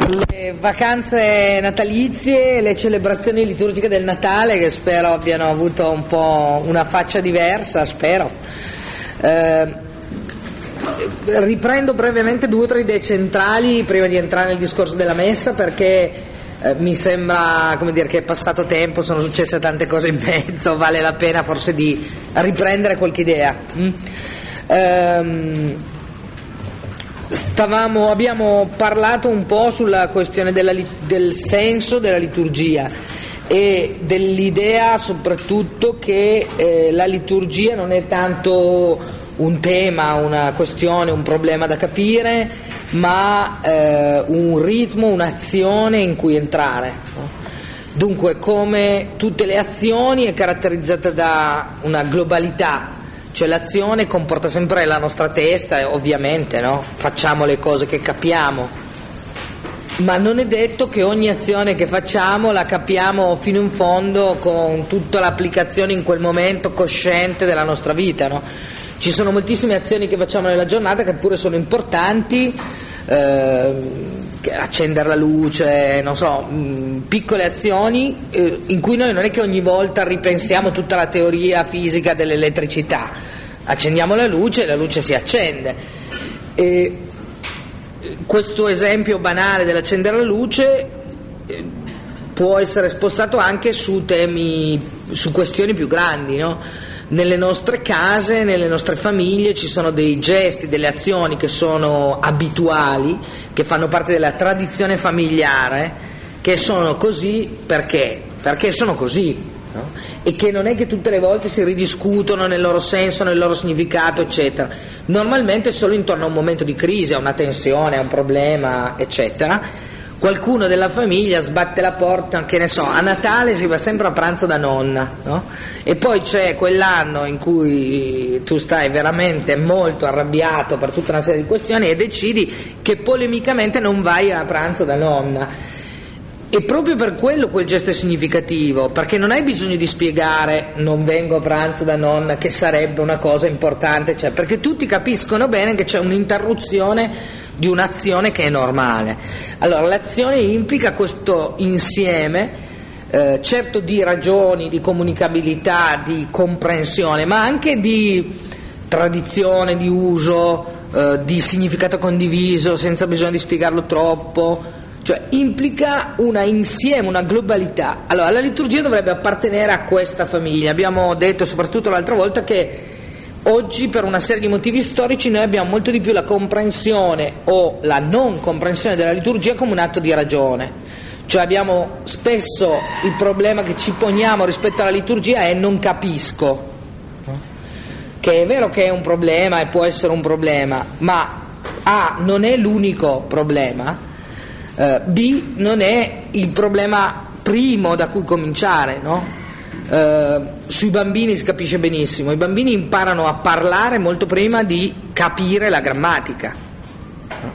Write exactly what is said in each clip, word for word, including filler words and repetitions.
le vacanze natalizie, le celebrazioni liturgiche del Natale, che spero abbiano avuto un po' una faccia diversa, spero. Eh, riprendo brevemente due o tre idee centrali prima di entrare nel discorso della messa, perché eh, mi sembra, come dire, che è passato tempo, sono successe tante cose in mezzo, vale la pena forse di riprendere qualche idea. Mm? Ehm, Stavamo, abbiamo parlato un po' sulla questione della, del senso della liturgia e dell'idea soprattutto che eh, la liturgia non è tanto un tema, una questione, un problema da capire, ma eh, un ritmo, un'azione in cui entrare. Dunque, come tutte le azioni, è caratterizzata da una globalità. Cioè l'azione comporta sempre la nostra testa, ovviamente, no? Facciamo le cose che capiamo, ma non è detto che ogni azione che facciamo la capiamo fino in fondo con tutta l'applicazione in quel momento cosciente della nostra vita, no? Ci sono moltissime azioni che facciamo nella giornata che pure sono importanti, eh, accendere la luce, non so, mh, piccole azioni eh, in cui noi non è che ogni volta ripensiamo tutta la teoria fisica dell'elettricità, accendiamo la luce e la luce si accende. E questo esempio banale dell'accendere la luce eh, può essere spostato anche su temi, su questioni più grandi, no? Nelle nostre case, nelle nostre famiglie ci sono dei gesti, delle azioni che sono abituali, che fanno parte della tradizione familiare, che sono così perché? Perché sono così, no? E che non è che tutte le volte si ridiscutono nel loro senso, nel loro significato, eccetera. Normalmente solo intorno a un momento di crisi, a una tensione, a un problema, eccetera. Qualcuno della famiglia sbatte la porta, che ne so, a Natale si va sempre a pranzo da nonna, no? E poi c'è quell'anno in cui tu stai veramente molto arrabbiato per tutta una serie di questioni e decidi che polemicamente non vai a pranzo da nonna. E proprio per quello quel gesto è significativo, perché non hai bisogno di spiegare non vengo a pranzo da nonna, che sarebbe una cosa importante, cioè, perché tutti capiscono bene che c'è un'interruzione di un'azione che è normale. Allora l'azione implica questo insieme eh, certo di ragioni, di comunicabilità, di comprensione, ma anche di tradizione, di uso, eh, di significato condiviso senza bisogno di spiegarlo troppo. Cioè implica una insieme, una globalità. Allora la liturgia dovrebbe appartenere a questa famiglia. Abbiamo detto soprattutto l'altra volta che oggi per una serie di motivi storici noi abbiamo molto di più la comprensione o la non comprensione della liturgia come un atto di ragione. Cioè abbiamo spesso il problema che ci poniamo rispetto alla liturgia è non capisco, che è vero che è un problema e può essere un problema, ma A non è l'unico problema, Uh, B non è il problema primo da cui cominciare, no? Uh, sui bambini si capisce benissimo, i bambini imparano a parlare molto prima di capire la grammatica, no?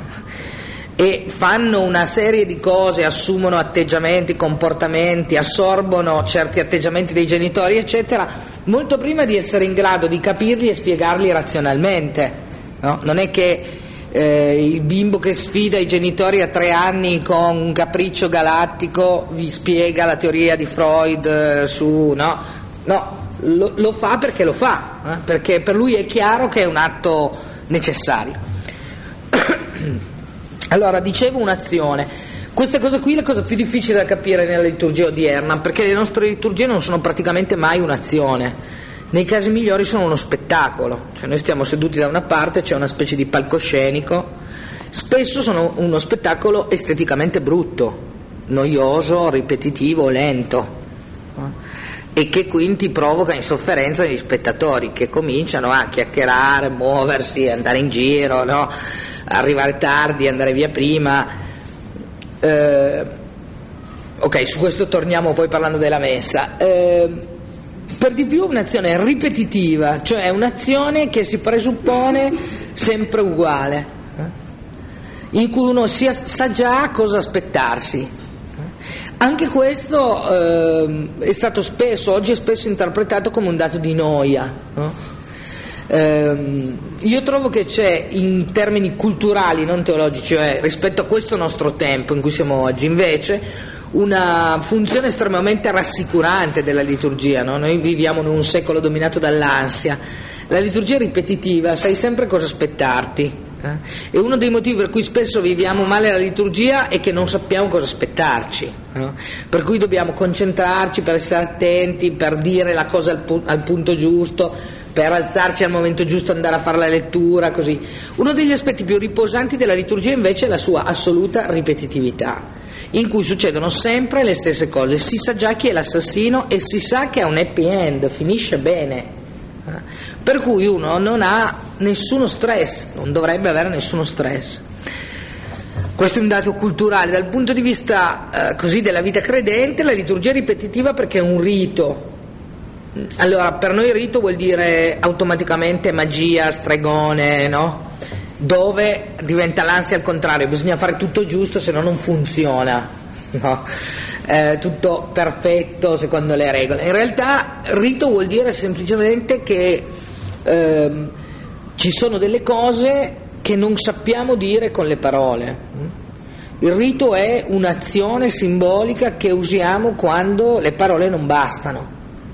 E fanno una serie di cose, assumono atteggiamenti, comportamenti, assorbono certi atteggiamenti dei genitori, eccetera, molto prima di essere in grado di capirli e spiegarli razionalmente, no? Non è che Eh, il bimbo che sfida i genitori a tre anni con un capriccio galattico vi spiega la teoria di Freud eh, su no, no lo, lo fa perché lo fa, eh? Perché per lui è chiaro che è un atto necessario. Allora, dicevo un'azione. Questa cosa qui è la cosa più difficile da capire nella liturgia odierna, perché le nostre liturgie non sono praticamente mai un'azione. Nei casi migliori sono uno spettacolo, cioè noi stiamo seduti da una parte, c'è una specie di palcoscenico, spesso sono uno spettacolo esteticamente brutto, noioso, ripetitivo, lento, no? E che quindi provoca insofferenza negli spettatori, che cominciano a chiacchierare, muoversi, andare in giro, no? Arrivare tardi, andare via prima. Eh, ok, su questo torniamo poi parlando della messa. Eh, Per di più un'azione ripetitiva, cioè un'azione che si presuppone sempre uguale, eh? In cui uno si, sa già cosa aspettarsi. Anche questo eh, è stato spesso, oggi è spesso interpretato come un dato di noia, no? Ehm, io trovo che c'è, in termini culturali, non teologici, cioè rispetto a questo nostro tempo in cui siamo oggi, invece una funzione estremamente rassicurante della liturgia, no? Noi viviamo in un secolo dominato dall'ansia. La liturgia è ripetitiva, sai sempre cosa aspettarti. Eh? E uno dei motivi per cui spesso viviamo male la liturgia è che non sappiamo cosa aspettarci, no? Per cui dobbiamo concentrarci per essere attenti, per dire la cosa al, pu- al punto giusto, per alzarci al momento giusto, andare a fare la lettura, così. Uno degli aspetti più riposanti della liturgia invece è la sua assoluta ripetitività, in cui succedono sempre le stesse cose, si sa già chi è l'assassino e si sa che ha un happy end, finisce bene. Per cui uno non ha nessuno stress, non dovrebbe avere nessuno stress. Questo è un dato culturale. Dal punto di vista eh, così della vita credente, la liturgia è ripetitiva perché è un rito. Allora, per noi rito vuol dire automaticamente magia, stregone, no? Dove diventa l'ansia al contrario, bisogna fare tutto giusto, se no non funziona, no? Eh, tutto perfetto secondo le regole. In realtà rito vuol dire semplicemente che ehm, ci sono delle cose che non sappiamo dire con le parole. Il rito è un'azione simbolica che usiamo quando le parole non bastano.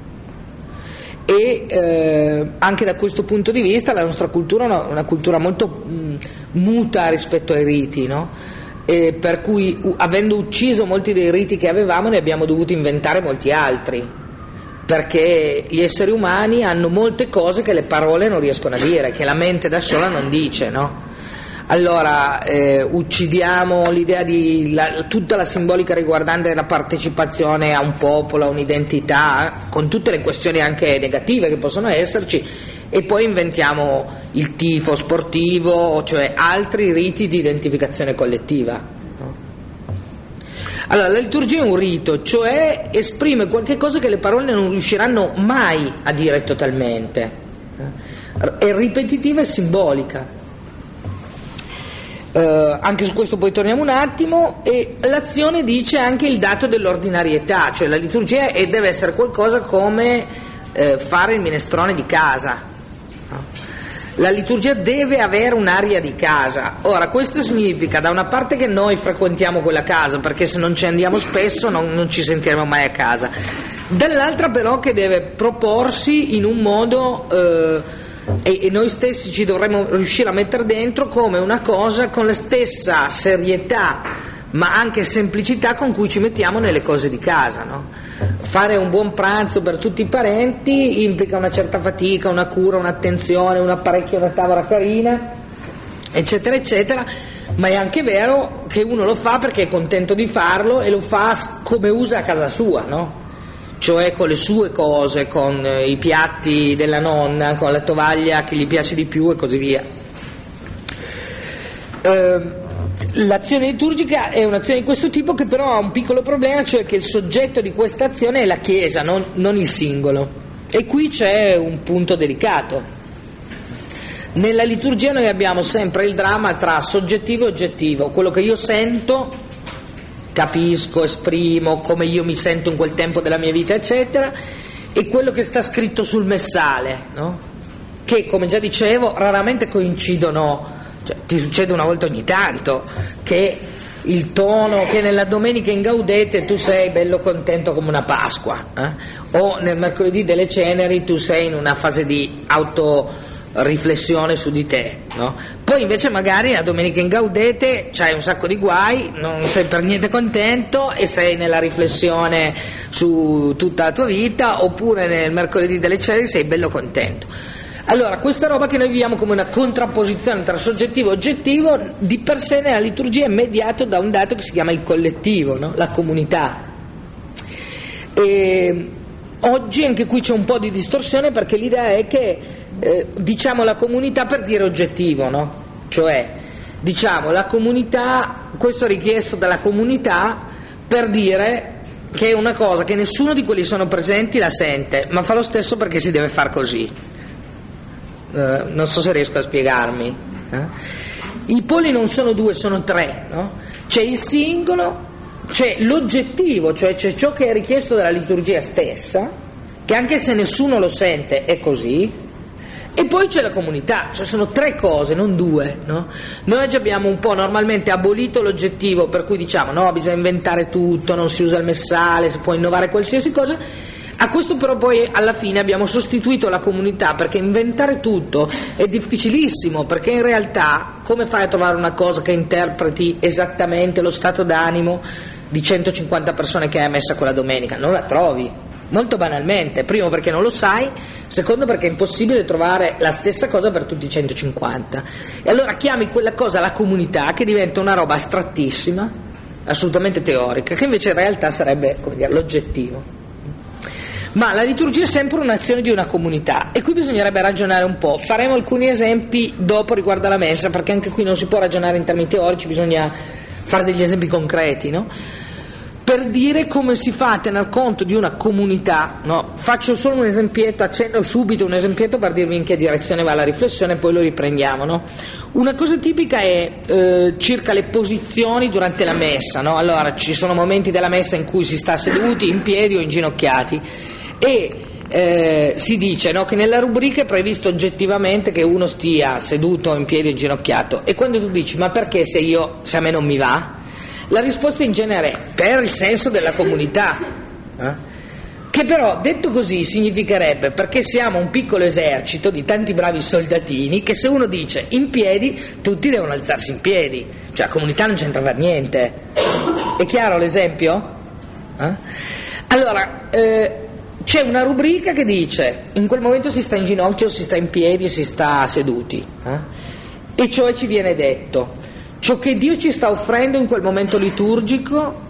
E eh, anche da questo punto di vista la nostra cultura è una, una cultura molto mh, muta rispetto ai riti, no? E per cui, u- avendo ucciso molti dei riti che avevamo, ne abbiamo dovuto inventare molti altri, perché gli esseri umani hanno molte cose che le parole non riescono a dire, che la mente da sola non dice, no? Allora eh, uccidiamo l'idea di la, tutta la simbolica riguardante la partecipazione a un popolo, a un'identità, con tutte le questioni anche negative che possono esserci, e poi inventiamo il tifo sportivo, cioè altri riti di identificazione collettiva, no? Allora la liturgia è un rito, cioè esprime qualche cosa che le parole non riusciranno mai a dire totalmente, è ripetitiva e simbolica. Uh, anche su questo poi torniamo un attimo. E l'azione dice anche il dato dell'ordinarietà, cioè la liturgia è, deve essere qualcosa come eh, fare il minestrone di casa, no? La liturgia deve avere un'aria di casa. Ora questo significa da una parte che noi frequentiamo quella casa, perché se non ci andiamo spesso non, non ci sentiremo mai a casa, dall'altra però che deve proporsi in un modo eh, E, e noi stessi ci dovremmo riuscire a mettere dentro come una cosa con la stessa serietà ma anche semplicità con cui ci mettiamo nelle cose di casa, no? Fare un buon pranzo per tutti i parenti implica una certa fatica, una cura, un'attenzione, un apparecchio, una tavola carina, eccetera eccetera, ma è anche vero che uno lo fa perché è contento di farlo e lo fa come usa a casa sua, no? Cioè con le sue cose, con i piatti della nonna, con la tovaglia che gli piace di più e così via. Eh, l'azione liturgica è un'azione di questo tipo che però ha un piccolo problema, cioè che il soggetto di questa azione è la Chiesa, non, non il singolo. E qui c'è un punto delicato. Nella liturgia noi abbiamo sempre il dramma tra soggettivo e oggettivo, quello che io sento, capisco, esprimo come io mi sento in quel tempo della mia vita, eccetera, e quello che sta scritto sul messale, no? Che, come già dicevo, raramente coincidono, cioè, ti succede una volta ogni tanto che il tono, che nella domenica in Gaudete tu sei bello contento come una Pasqua, eh? O nel mercoledì delle Ceneri tu sei in una fase di auto riflessione su di te, no? Poi invece magari la domenica in Gaudete c'hai un sacco di guai, non sei per niente contento e sei nella riflessione su tutta la tua vita, oppure nel mercoledì delle Ceneri sei bello contento. Allora questa roba che noi viviamo come una contrapposizione tra soggettivo e oggettivo, di per sé nella liturgia è mediato da un dato che si chiama il collettivo, no? La comunità. E oggi anche qui c'è un po' di distorsione, perché l'idea è che Eh, diciamo la comunità per dire oggettivo, no? Cioè diciamo la comunità, questo è richiesto dalla comunità per dire che è una cosa che nessuno di quelli sono presenti la sente, ma fa lo stesso perché si deve far così. Eh, non so se riesco a spiegarmi. Eh? I poli non sono due, sono tre, no? C'è il singolo, c'è l'oggettivo, cioè c'è ciò che è richiesto dalla liturgia stessa, che anche se nessuno lo sente è così. E poi c'è la comunità, cioè sono tre cose, non due, no? Noi oggi abbiamo un po' normalmente abolito l'oggettivo, per cui diciamo no, bisogna inventare tutto, non si usa il messale, si può innovare qualsiasi cosa. A questo però poi alla fine abbiamo sostituito la comunità, perché inventare tutto è difficilissimo, perché in realtà come fai a trovare una cosa che interpreti esattamente lo stato d'animo di centocinquanta persone che hai messa quella domenica? Non la trovi. Molto banalmente, primo perché non lo sai, secondo perché è impossibile trovare la stessa cosa per tutti i centocinquanta, e allora chiami quella cosa la comunità, che diventa una roba astrattissima, assolutamente teorica, che invece in realtà sarebbe, come dire, l'oggettivo. Ma la liturgia è sempre un'azione di una comunità, e qui bisognerebbe ragionare un po'. Faremo alcuni esempi dopo riguardo alla messa, perché anche qui non si può ragionare in termini teorici, bisogna fare degli esempi concreti, no? Per dire come si fa a tener conto di una comunità, no? Faccio solo un esempietto, accenno subito un esempietto per dirvi in che direzione va la riflessione, poi lo riprendiamo, no? Una cosa tipica è eh, circa le posizioni durante la messa, no? Allora ci sono momenti della messa in cui si sta seduti, in piedi o inginocchiati, e eh, si dice, no, che nella rubrica è previsto oggettivamente che uno stia seduto, in piedi o inginocchiato, e quando tu dici ma perché se io se a me non mi va? La risposta in genere è per il senso della comunità, eh? Che però detto così significherebbe perché siamo un piccolo esercito di tanti bravi soldatini, che se uno dice in piedi tutti devono alzarsi in piedi, cioè la comunità non c'entra per niente. È chiaro l'esempio? Eh? Allora eh, c'è una rubrica che dice in quel momento si sta in ginocchio, si sta in piedi, si sta seduti, eh? E cioè ci viene detto ciò che Dio ci sta offrendo in quel momento liturgico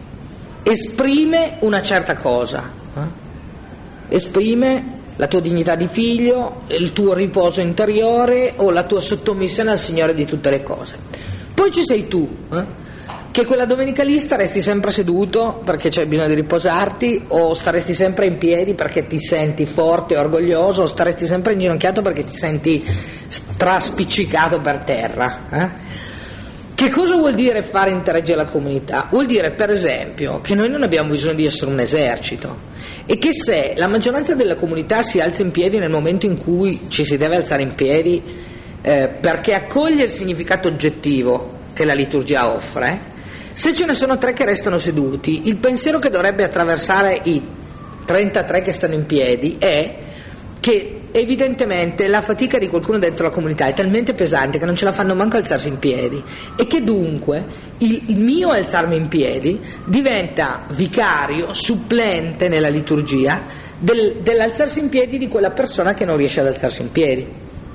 esprime una certa cosa, eh? Esprime la tua dignità di figlio, il tuo riposo interiore o la tua sottomissione al Signore di tutte le cose. Poi ci sei tu, eh? Che quella domenica lì staresti sempre seduto perché c'è bisogno di riposarti, o staresti sempre in piedi perché ti senti forte e orgoglioso, o staresti sempre inginocchiato perché ti senti straspiccicato per terra, eh? Che cosa vuol dire fare interagire la comunità? Vuol dire, per esempio, che noi non abbiamo bisogno di essere un esercito, e che se la maggioranza della comunità si alza in piedi nel momento in cui ci si deve alzare in piedi, eh, perché accoglie il significato oggettivo che la liturgia offre, se ce ne sono tre che restano seduti, il pensiero che dovrebbe attraversare i trentatré che stanno in piedi è che evidentemente la fatica di qualcuno dentro la comunità è talmente pesante che non ce la fanno manco alzarsi in piedi, e che dunque il, il mio alzarmi in piedi diventa vicario, supplente nella liturgia del, dell'alzarsi in piedi di quella persona che non riesce ad alzarsi in piedi.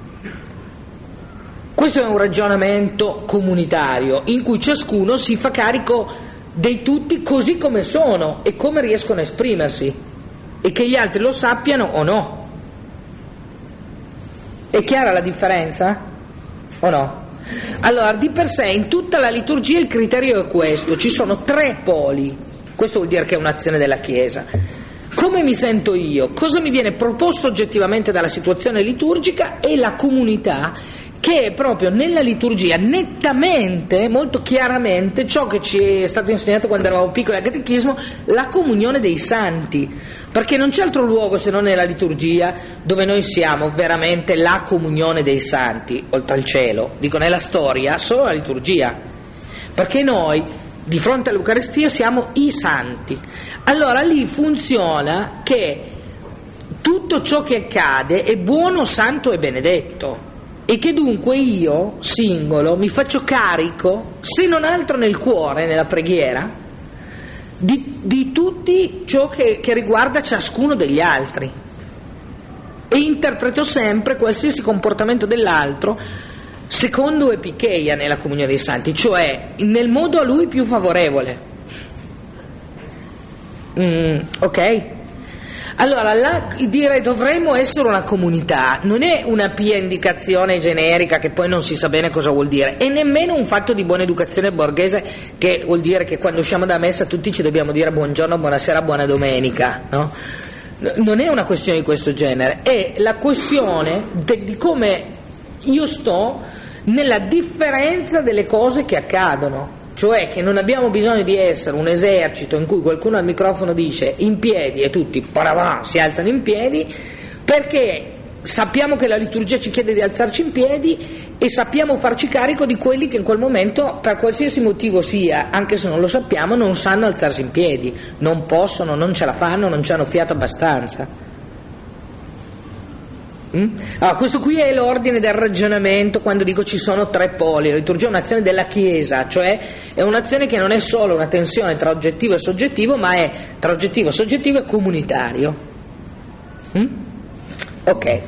Questo è un ragionamento comunitario in cui ciascuno si fa carico dei tutti così come sono e come riescono a esprimersi, e che gli altri lo sappiano o no. È chiara la differenza? O no? Allora, di per sé in tutta la liturgia il criterio è questo: ci sono tre poli. Questo vuol dire che è un'azione della Chiesa. Come mi sento io? Cosa mi viene proposto oggettivamente dalla situazione liturgica? E la comunità, che è proprio nella liturgia nettamente, molto chiaramente, ciò che ci è stato insegnato quando eravamo piccoli al catechismo, la comunione dei santi, perché non c'è altro luogo se non nella liturgia dove noi siamo veramente la comunione dei santi, oltre al cielo. Dico, nella storia solo la liturgia, perché noi di fronte all'Eucaristia siamo i santi. Allora lì funziona che tutto ciò che accade è buono, santo e benedetto, e che dunque io, singolo, mi faccio carico, se non altro nel cuore, nella preghiera, di, di tutti ciò che, che riguarda ciascuno degli altri, e interpreto sempre qualsiasi comportamento dell'altro secondo epicheia nella comunione dei santi, cioè nel modo a lui più favorevole. Mm, ok? Allora, la, dire dovremmo essere una comunità non è una pia indicazione generica che poi non si sa bene cosa vuol dire, e nemmeno un fatto di buona educazione borghese che vuol dire che quando usciamo da messa tutti ci dobbiamo dire buongiorno, buonasera, buona domenica, no? Non è una questione di questo genere, è la questione de, di come io sto nella differenza delle cose che accadono. Cioè che non abbiamo bisogno di essere un esercito in cui qualcuno al microfono dice in piedi e tutti paravà, si alzano in piedi, perché sappiamo che la liturgia ci chiede di alzarci in piedi e sappiamo farci carico di quelli che in quel momento, per qualsiasi motivo sia, anche se non lo sappiamo, non sanno alzarsi in piedi, non possono, non ce la fanno, non ci hanno fiato abbastanza. Mm? Allora, questo qui è l'ordine del ragionamento quando dico ci sono tre poli. La liturgia è un'azione della Chiesa, cioè è un'azione che non è solo una tensione tra oggettivo e soggettivo, ma è tra oggettivo, soggettivo e comunitario. Mm? Ok.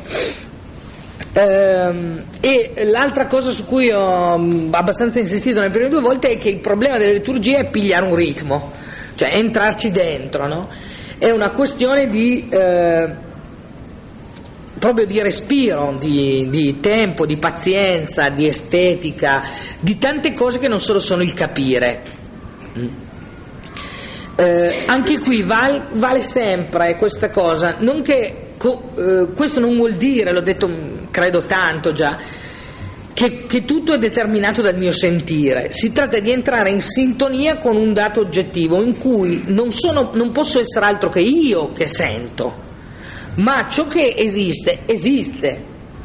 Ehm, e l'altra cosa su cui ho abbastanza insistito nelle prime due volte è che il problema della liturgia è pigliare un ritmo, cioè entrarci dentro, no? È una questione di eh, proprio di respiro, di, di tempo, di pazienza, di estetica, di tante cose che non solo sono il capire. Eh, anche qui vale, vale sempre questa cosa, non che co, eh, questo non vuol dire, l'ho detto credo tanto già, che, che tutto è determinato dal mio sentire. Si tratta di entrare in sintonia con un dato oggettivo in cui non, sono, non posso essere altro che io che sento, ma ciò che esiste, esiste.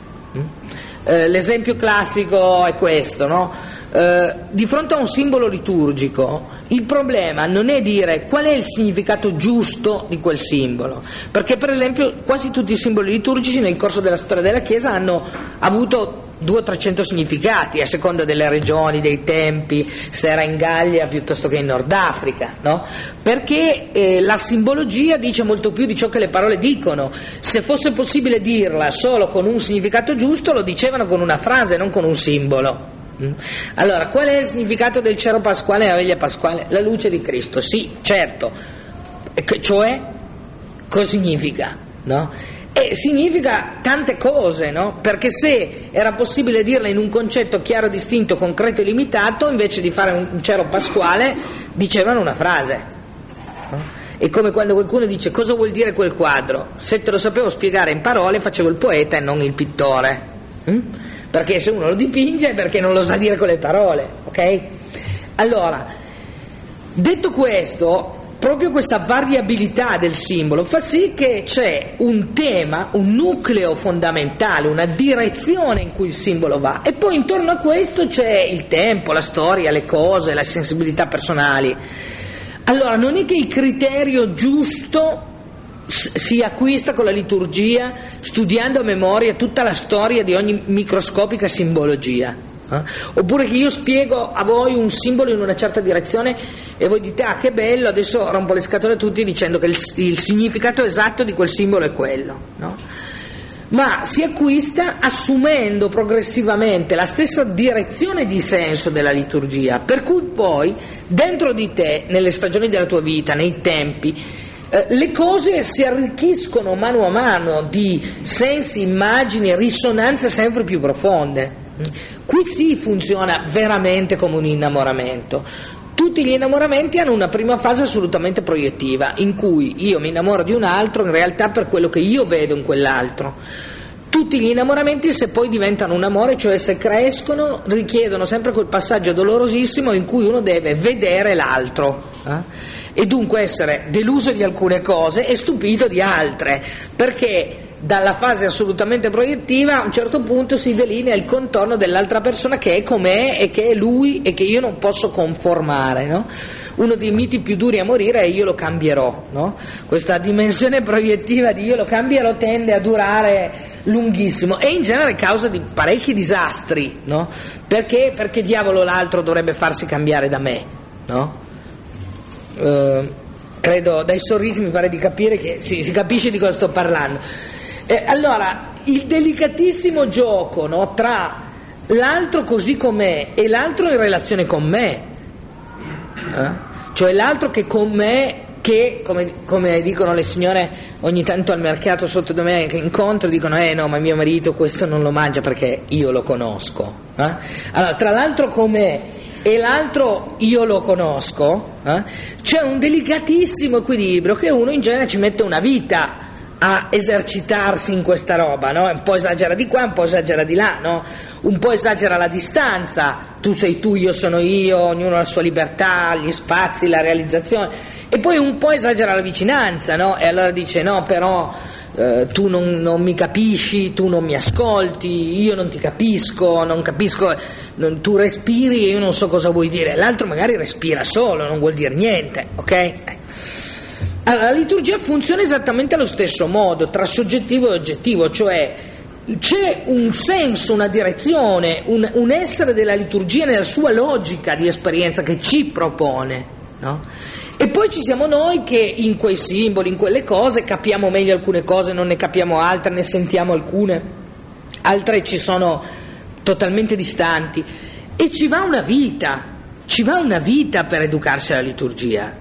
Eh, l'esempio classico è questo, no? Eh, di fronte a un simbolo liturgico, il problema non è dire qual è il significato giusto di quel simbolo, perché per esempio quasi tutti i simboli liturgici nel corso della storia della Chiesa hanno avuto due o trecento significati a seconda delle regioni, dei tempi, se era in Gallia piuttosto che in Nord Africa, no? Perché eh, la simbologia dice molto più di ciò che le parole dicono. Se fosse possibile dirla solo con un significato giusto, lo dicevano con una frase, non con un simbolo. Allora, qual è il significato del cero pasquale e della veglia pasquale? La luce di Cristo, sì, certo, cioè cosa significa? No? E significa tante cose, no? Perché se era possibile dirla in un concetto chiaro, distinto, concreto e limitato, invece di fare un cero pasquale dicevano una frase, no? È come quando qualcuno dice cosa vuol dire quel quadro, se te lo sapevo spiegare in parole facevo il poeta e non il pittore. hm? Perché se uno lo dipinge è perché non lo sa dire con le parole, ok? Allora, detto questo, proprio questa variabilità del simbolo fa sì che c'è un tema, un nucleo fondamentale, una direzione in cui il simbolo va, e poi intorno a questo c'è il tempo, la storia, le cose, le sensibilità personali. Allora, non è che il criterio giusto si acquista con la liturgia studiando a memoria tutta la storia di ogni microscopica simbologia, eh? Oppure che io spiego a voi un simbolo in una certa direzione e voi dite ah che bello, adesso rompo le scatole a tutti dicendo che il, il significato esatto di quel simbolo è quello, no? Ma si acquista assumendo progressivamente la stessa direzione di senso della liturgia, per cui poi dentro di te, nelle stagioni della tua vita, nei tempi, Eh, le cose si arricchiscono mano a mano di sensi, immagini, risonanze sempre più profonde. Qui sì funziona veramente come un innamoramento. Tutti gli innamoramenti hanno una prima fase assolutamente proiettiva, in cui io mi innamoro di un altro in realtà per quello che io vedo in quell'altro. Tutti gli innamoramenti, se poi diventano un amore, cioè se crescono, richiedono sempre quel passaggio dolorosissimo in cui uno deve vedere l'altro, eh? E dunque essere deluso di alcune cose e stupito di altre, perché dalla fase assolutamente proiettiva a un certo punto si delinea il contorno dell'altra persona che è com'è e che è lui e che io non posso conformare, no? Uno dei miti più duri a morire è io lo cambierò, no? Questa dimensione proiettiva di io lo cambierò tende a durare lunghissimo e in genere causa di parecchi disastri, no? Perché? Perché diavolo l'altro dovrebbe farsi cambiare da me, no? Uh, credo dai sorrisi mi pare di capire che si, si capisce di cosa sto parlando. Eh, allora, il delicatissimo gioco, no, tra l'altro così com'è e l'altro in relazione con me, eh? Cioè l'altro che con me, che come, come dicono le signore ogni tanto al mercato sotto di me che incontro, dicono eh no ma mio marito questo non lo mangia perché io lo conosco, eh? Allora tra l'altro come e l'altro io lo conosco, eh? C'è un delicatissimo equilibrio che uno in genere ci mette una vita a esercitarsi in questa roba, no? Un po' esagera di qua, un po' esagera di là, no? Un po' esagera la distanza, tu sei tu, io sono io, ognuno ha la sua libertà, gli spazi, la realizzazione, e poi un po' esagera la vicinanza, no? E allora dice no, però eh, tu non, non mi capisci, tu non mi ascolti, io non ti capisco, non capisco, non, tu respiri e io non so cosa vuoi dire, l'altro magari respira solo, non vuol dire niente, ok? Allora, la liturgia funziona esattamente allo stesso modo, tra soggettivo e oggettivo, cioè c'è un senso, una direzione, un, un essere della liturgia nella sua logica di esperienza che ci propone, no? E poi ci siamo noi che in quei simboli, in quelle cose, capiamo meglio alcune cose, non ne capiamo altre, ne sentiamo alcune, altre ci sono totalmente distanti, e ci va una vita, ci va una vita per educarsi alla liturgia.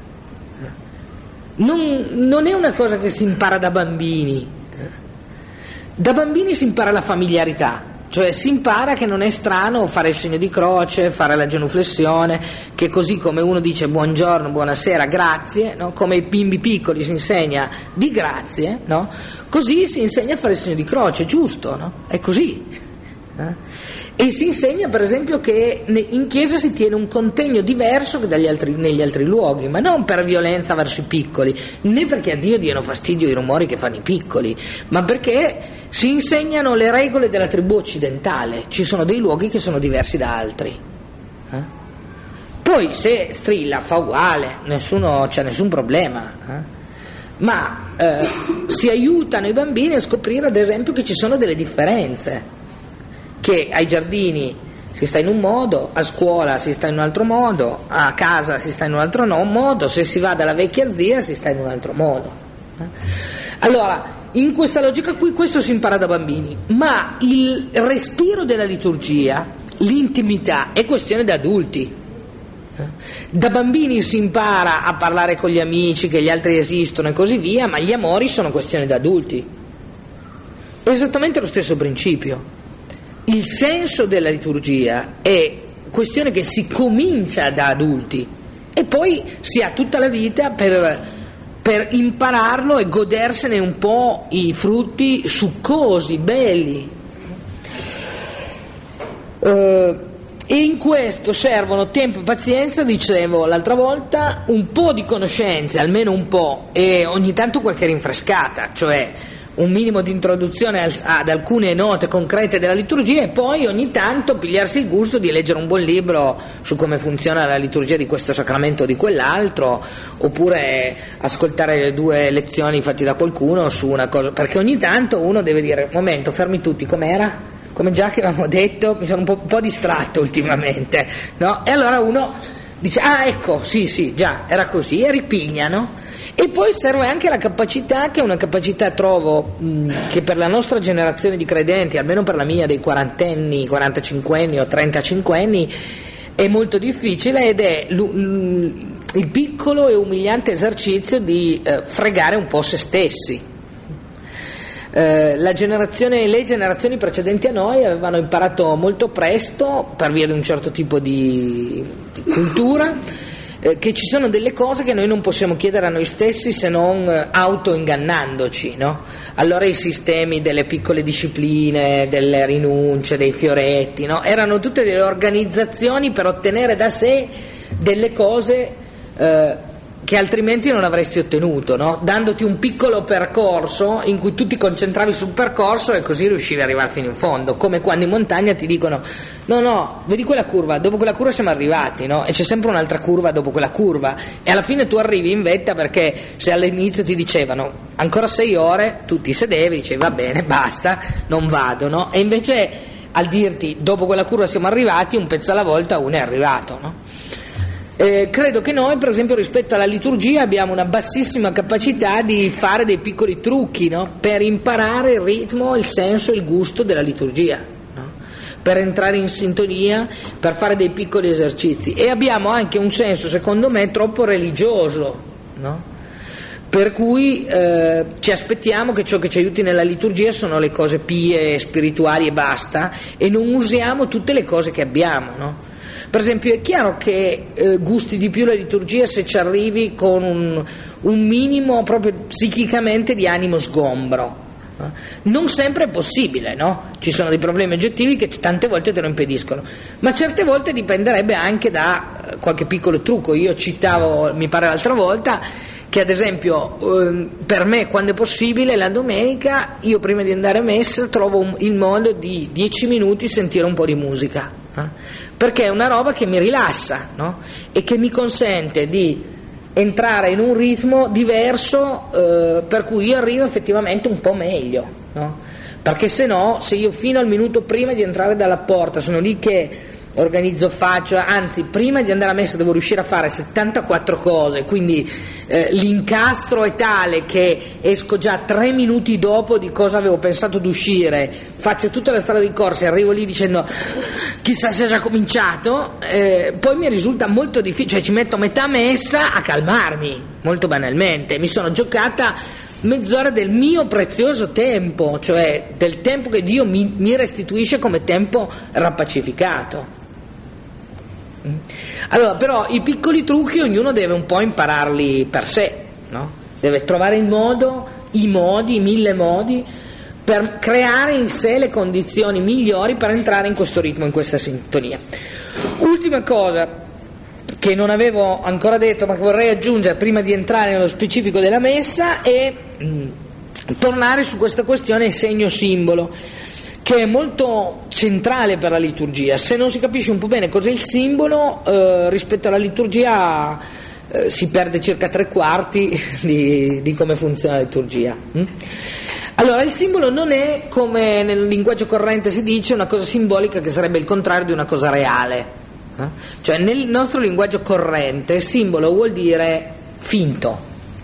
Non, non è una cosa che si impara da bambini. Da bambini si impara la familiarità, cioè si impara che non è strano fare il segno di croce, fare la genuflessione, che così come uno dice buongiorno, buonasera, grazie, no? Come ai bimbi piccoli si insegna di grazie, no? Così si insegna a fare il segno di croce, giusto, no? È così. Eh? E si insegna per esempio che in chiesa si tiene un contegno diverso che dagli altri, negli altri luoghi, ma non per violenza verso i piccoli, né perché a Dio diano fastidio i rumori che fanno i piccoli, ma perché si insegnano le regole della tribù occidentale. Ci sono dei luoghi che sono diversi da altri, eh? Poi se strilla fa uguale, nessuno, c'è nessun problema, eh? Ma eh, si aiutano i bambini a scoprire ad esempio che ci sono delle differenze, che ai giardini si sta in un modo, a scuola si sta in un altro modo, a casa si sta in un altro no, modo, se si va dalla vecchia zia si sta in un altro modo. Allora, in questa logica qui questo si impara da bambini, ma il respiro della liturgia, l'intimità, è questione da adulti. Da bambini si impara a parlare con gli amici, che gli altri esistono e così via, ma gli amori sono questione da adulti. È esattamente lo stesso principio. Il senso della liturgia è questione che si comincia da adulti e poi si ha tutta la vita per, per impararlo e godersene un po' i frutti succosi, belli. Uh, e in questo servono tempo e pazienza, dicevo l'altra volta, un po' di conoscenze, almeno un po', e ogni tanto qualche rinfrescata, cioè un minimo di introduzione ad alcune note concrete della liturgia, e poi ogni tanto pigliarsi il gusto di leggere un buon libro su come funziona la liturgia di questo sacramento o di quell'altro, oppure ascoltare due lezioni fatte da qualcuno su una cosa, perché ogni tanto uno deve dire: momento, fermi tutti, com'era? Come già che avevamo detto, mi sono un po', un po' distratto ultimamente, no? E allora uno dice: ah, ecco, sì, sì, già, era così, e ripiglia, no? E poi serve anche la capacità, che è una capacità, trovo, mh, che per la nostra generazione di credenti, almeno per la mia dei quarantenni, quarantacinquenni o trentacinquenni, è molto difficile, ed è il piccolo e umiliante esercizio di eh, fregare un po' se stessi. Eh, la generazione, le generazioni precedenti a noi avevano imparato molto presto, per via di un certo tipo di, di cultura, che ci sono delle cose che noi non possiamo chiedere a noi stessi se non autoingannandoci, no? Allora i sistemi delle piccole discipline, delle rinunce, dei fioretti, no? Erano tutte delle organizzazioni per ottenere da sé delle cose eh, che altrimenti non avresti ottenuto, no? Dandoti un piccolo percorso in cui tu ti concentravi sul percorso e così riuscivi ad arrivare fino in fondo, come quando in montagna ti dicono: no no, vedi quella curva, dopo quella curva siamo arrivati, no? E c'è sempre un'altra curva dopo quella curva, e alla fine tu arrivi in vetta, perché se all'inizio ti dicevano ancora sei ore, tu ti sedevi, dicevi va bene, basta, non vado, no? E invece al dirti dopo quella curva siamo arrivati, un pezzo alla volta uno è arrivato, no? Eh, credo che noi, per esempio, rispetto alla liturgia abbiamo una bassissima capacità di fare dei piccoli trucchi, no? Per imparare il ritmo, il senso e il gusto della liturgia, no? Per entrare in sintonia, per fare dei piccoli esercizi, e abbiamo anche un senso, secondo me, troppo religioso, no? Per cui eh, ci aspettiamo che ciò che ci aiuti nella liturgia sono le cose pie, spirituali e basta, e non usiamo tutte le cose che abbiamo, no? Per esempio è chiaro che eh, gusti di più la liturgia se ci arrivi con un, un minimo proprio psichicamente di animo sgombro. Non sempre è possibile, no? Ci sono dei problemi oggettivi che tante volte te lo impediscono, ma certe volte dipenderebbe anche da qualche piccolo trucco. Io citavo, mi pare l'altra volta, che ad esempio eh, per me quando è possibile la domenica io prima di andare a messa trovo un, il modo di dieci minuti sentire un po' di musica, eh? Perché è una roba che mi rilassa, no? E che mi consente di entrare in un ritmo diverso, eh, per cui io arrivo effettivamente un po' meglio, no? Perché se no, se io fino al minuto prima di entrare dalla porta sono lì che organizzo, faccio, anzi prima di andare a messa devo riuscire a fare settantaquattro cose, quindi eh, l'incastro è tale che esco già tre minuti dopo di cosa avevo pensato di uscire, faccio tutta la strada di corsa e arrivo lì dicendo chissà se è già cominciato, eh, poi mi risulta molto difficile, cioè ci metto metà messa a calmarmi, molto banalmente, mi sono giocata mezz'ora del mio prezioso tempo, cioè del tempo che Dio mi, mi restituisce come tempo rappacificato. Allora, però i piccoli trucchi ognuno deve un po' impararli per sé, no? Deve trovare il modo, i modi, i mille modi per creare in sé le condizioni migliori per entrare in questo ritmo, in questa sintonia. Ultima cosa che non avevo ancora detto ma che vorrei aggiungere prima di entrare nello specifico della messa è mh, tornare su questa questione segno-simbolo, che è molto centrale per la liturgia. Se non si capisce un po' bene cos'è il simbolo, eh, rispetto alla liturgia eh, si perde circa tre quarti di, di come funziona la liturgia. Mm? Allora, il simbolo non è, come nel linguaggio corrente si dice, una cosa simbolica che sarebbe il contrario di una cosa reale. Eh? Cioè, nel nostro linguaggio corrente, simbolo vuol dire finto.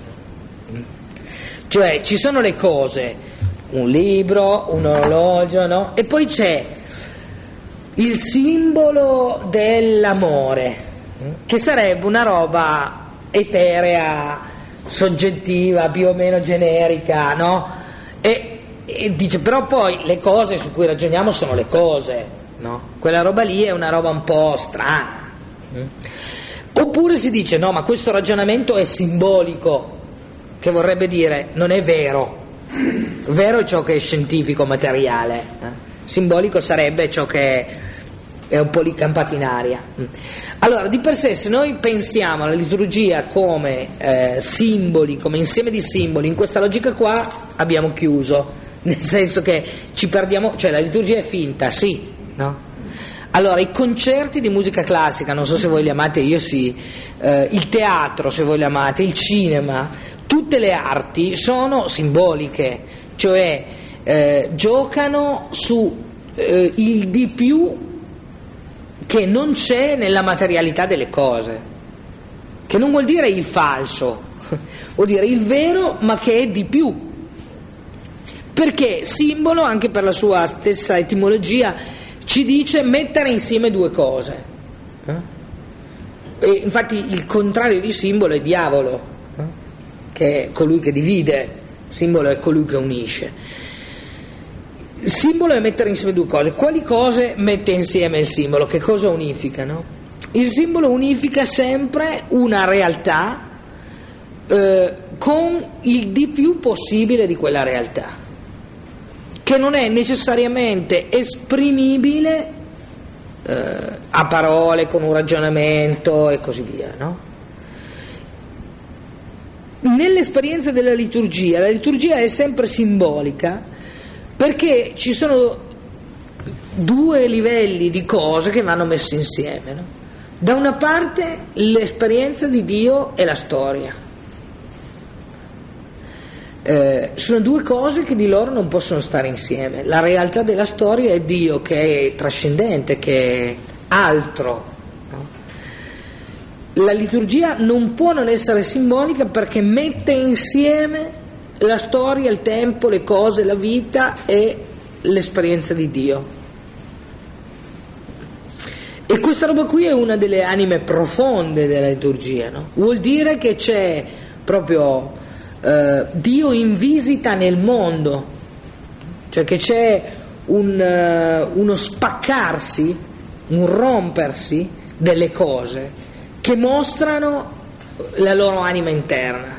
Cioè, ci sono le cose, un libro, un orologio, no? E poi c'è il simbolo dell'amore, che sarebbe una roba eterea, soggettiva, più o meno generica, no? E, e dice, però poi le cose su cui ragioniamo sono le cose, no? Quella roba lì è una roba un po' strana. Oppure si dice, no, ma questo ragionamento è simbolico, che vorrebbe dire, non è vero. Vero è ciò che è scientifico, materiale, eh? Simbolico sarebbe ciò che è un po' lì campato in aria. Allora, di per sé, se noi pensiamo alla liturgia come eh, simboli, come insieme di simboli, in questa logica qua abbiamo chiuso, nel senso che ci perdiamo, cioè la liturgia è finta, sì, no? Allora, i concerti di musica classica, non so se voi li amate, io sì, eh, il teatro, se voi li amate, il cinema, tutte le arti sono simboliche, cioè eh, giocano su eh, il di più che non c'è nella materialità delle cose, che non vuol dire il falso, vuol dire il vero ma che è di più, perché simbolo, anche per la sua stessa etimologia, ci dice mettere insieme due cose, eh? E infatti il contrario di simbolo è diavolo, eh? Che è colui che divide, simbolo è colui che unisce. Il simbolo è mettere insieme due cose. Quali cose mette insieme il simbolo? Che cosa unifica, no? Il simbolo unifica sempre una realtà eh, con il di più possibile di quella realtà, che non è necessariamente esprimibile eh, a parole, con un ragionamento e così via, no? Nell'esperienza della liturgia, la liturgia è sempre simbolica perché ci sono due livelli di cose che vanno messi insieme, no? Da una parte l'esperienza di Dio e la storia. Eh, sono due cose che di loro non possono stare insieme. La realtà della storia è Dio che è trascendente, che è altro, no? La liturgia non può non essere simbolica perché mette insieme la storia, il tempo, le cose, la vita e l'esperienza di Dio. E questa roba qui è una delle anime profonde della liturgia, no? Vuol dire che c'è proprio Uh, Dio in visita nel mondo, cioè che c'è un, uh, uno spaccarsi, un rompersi delle cose che mostrano la loro anima interna.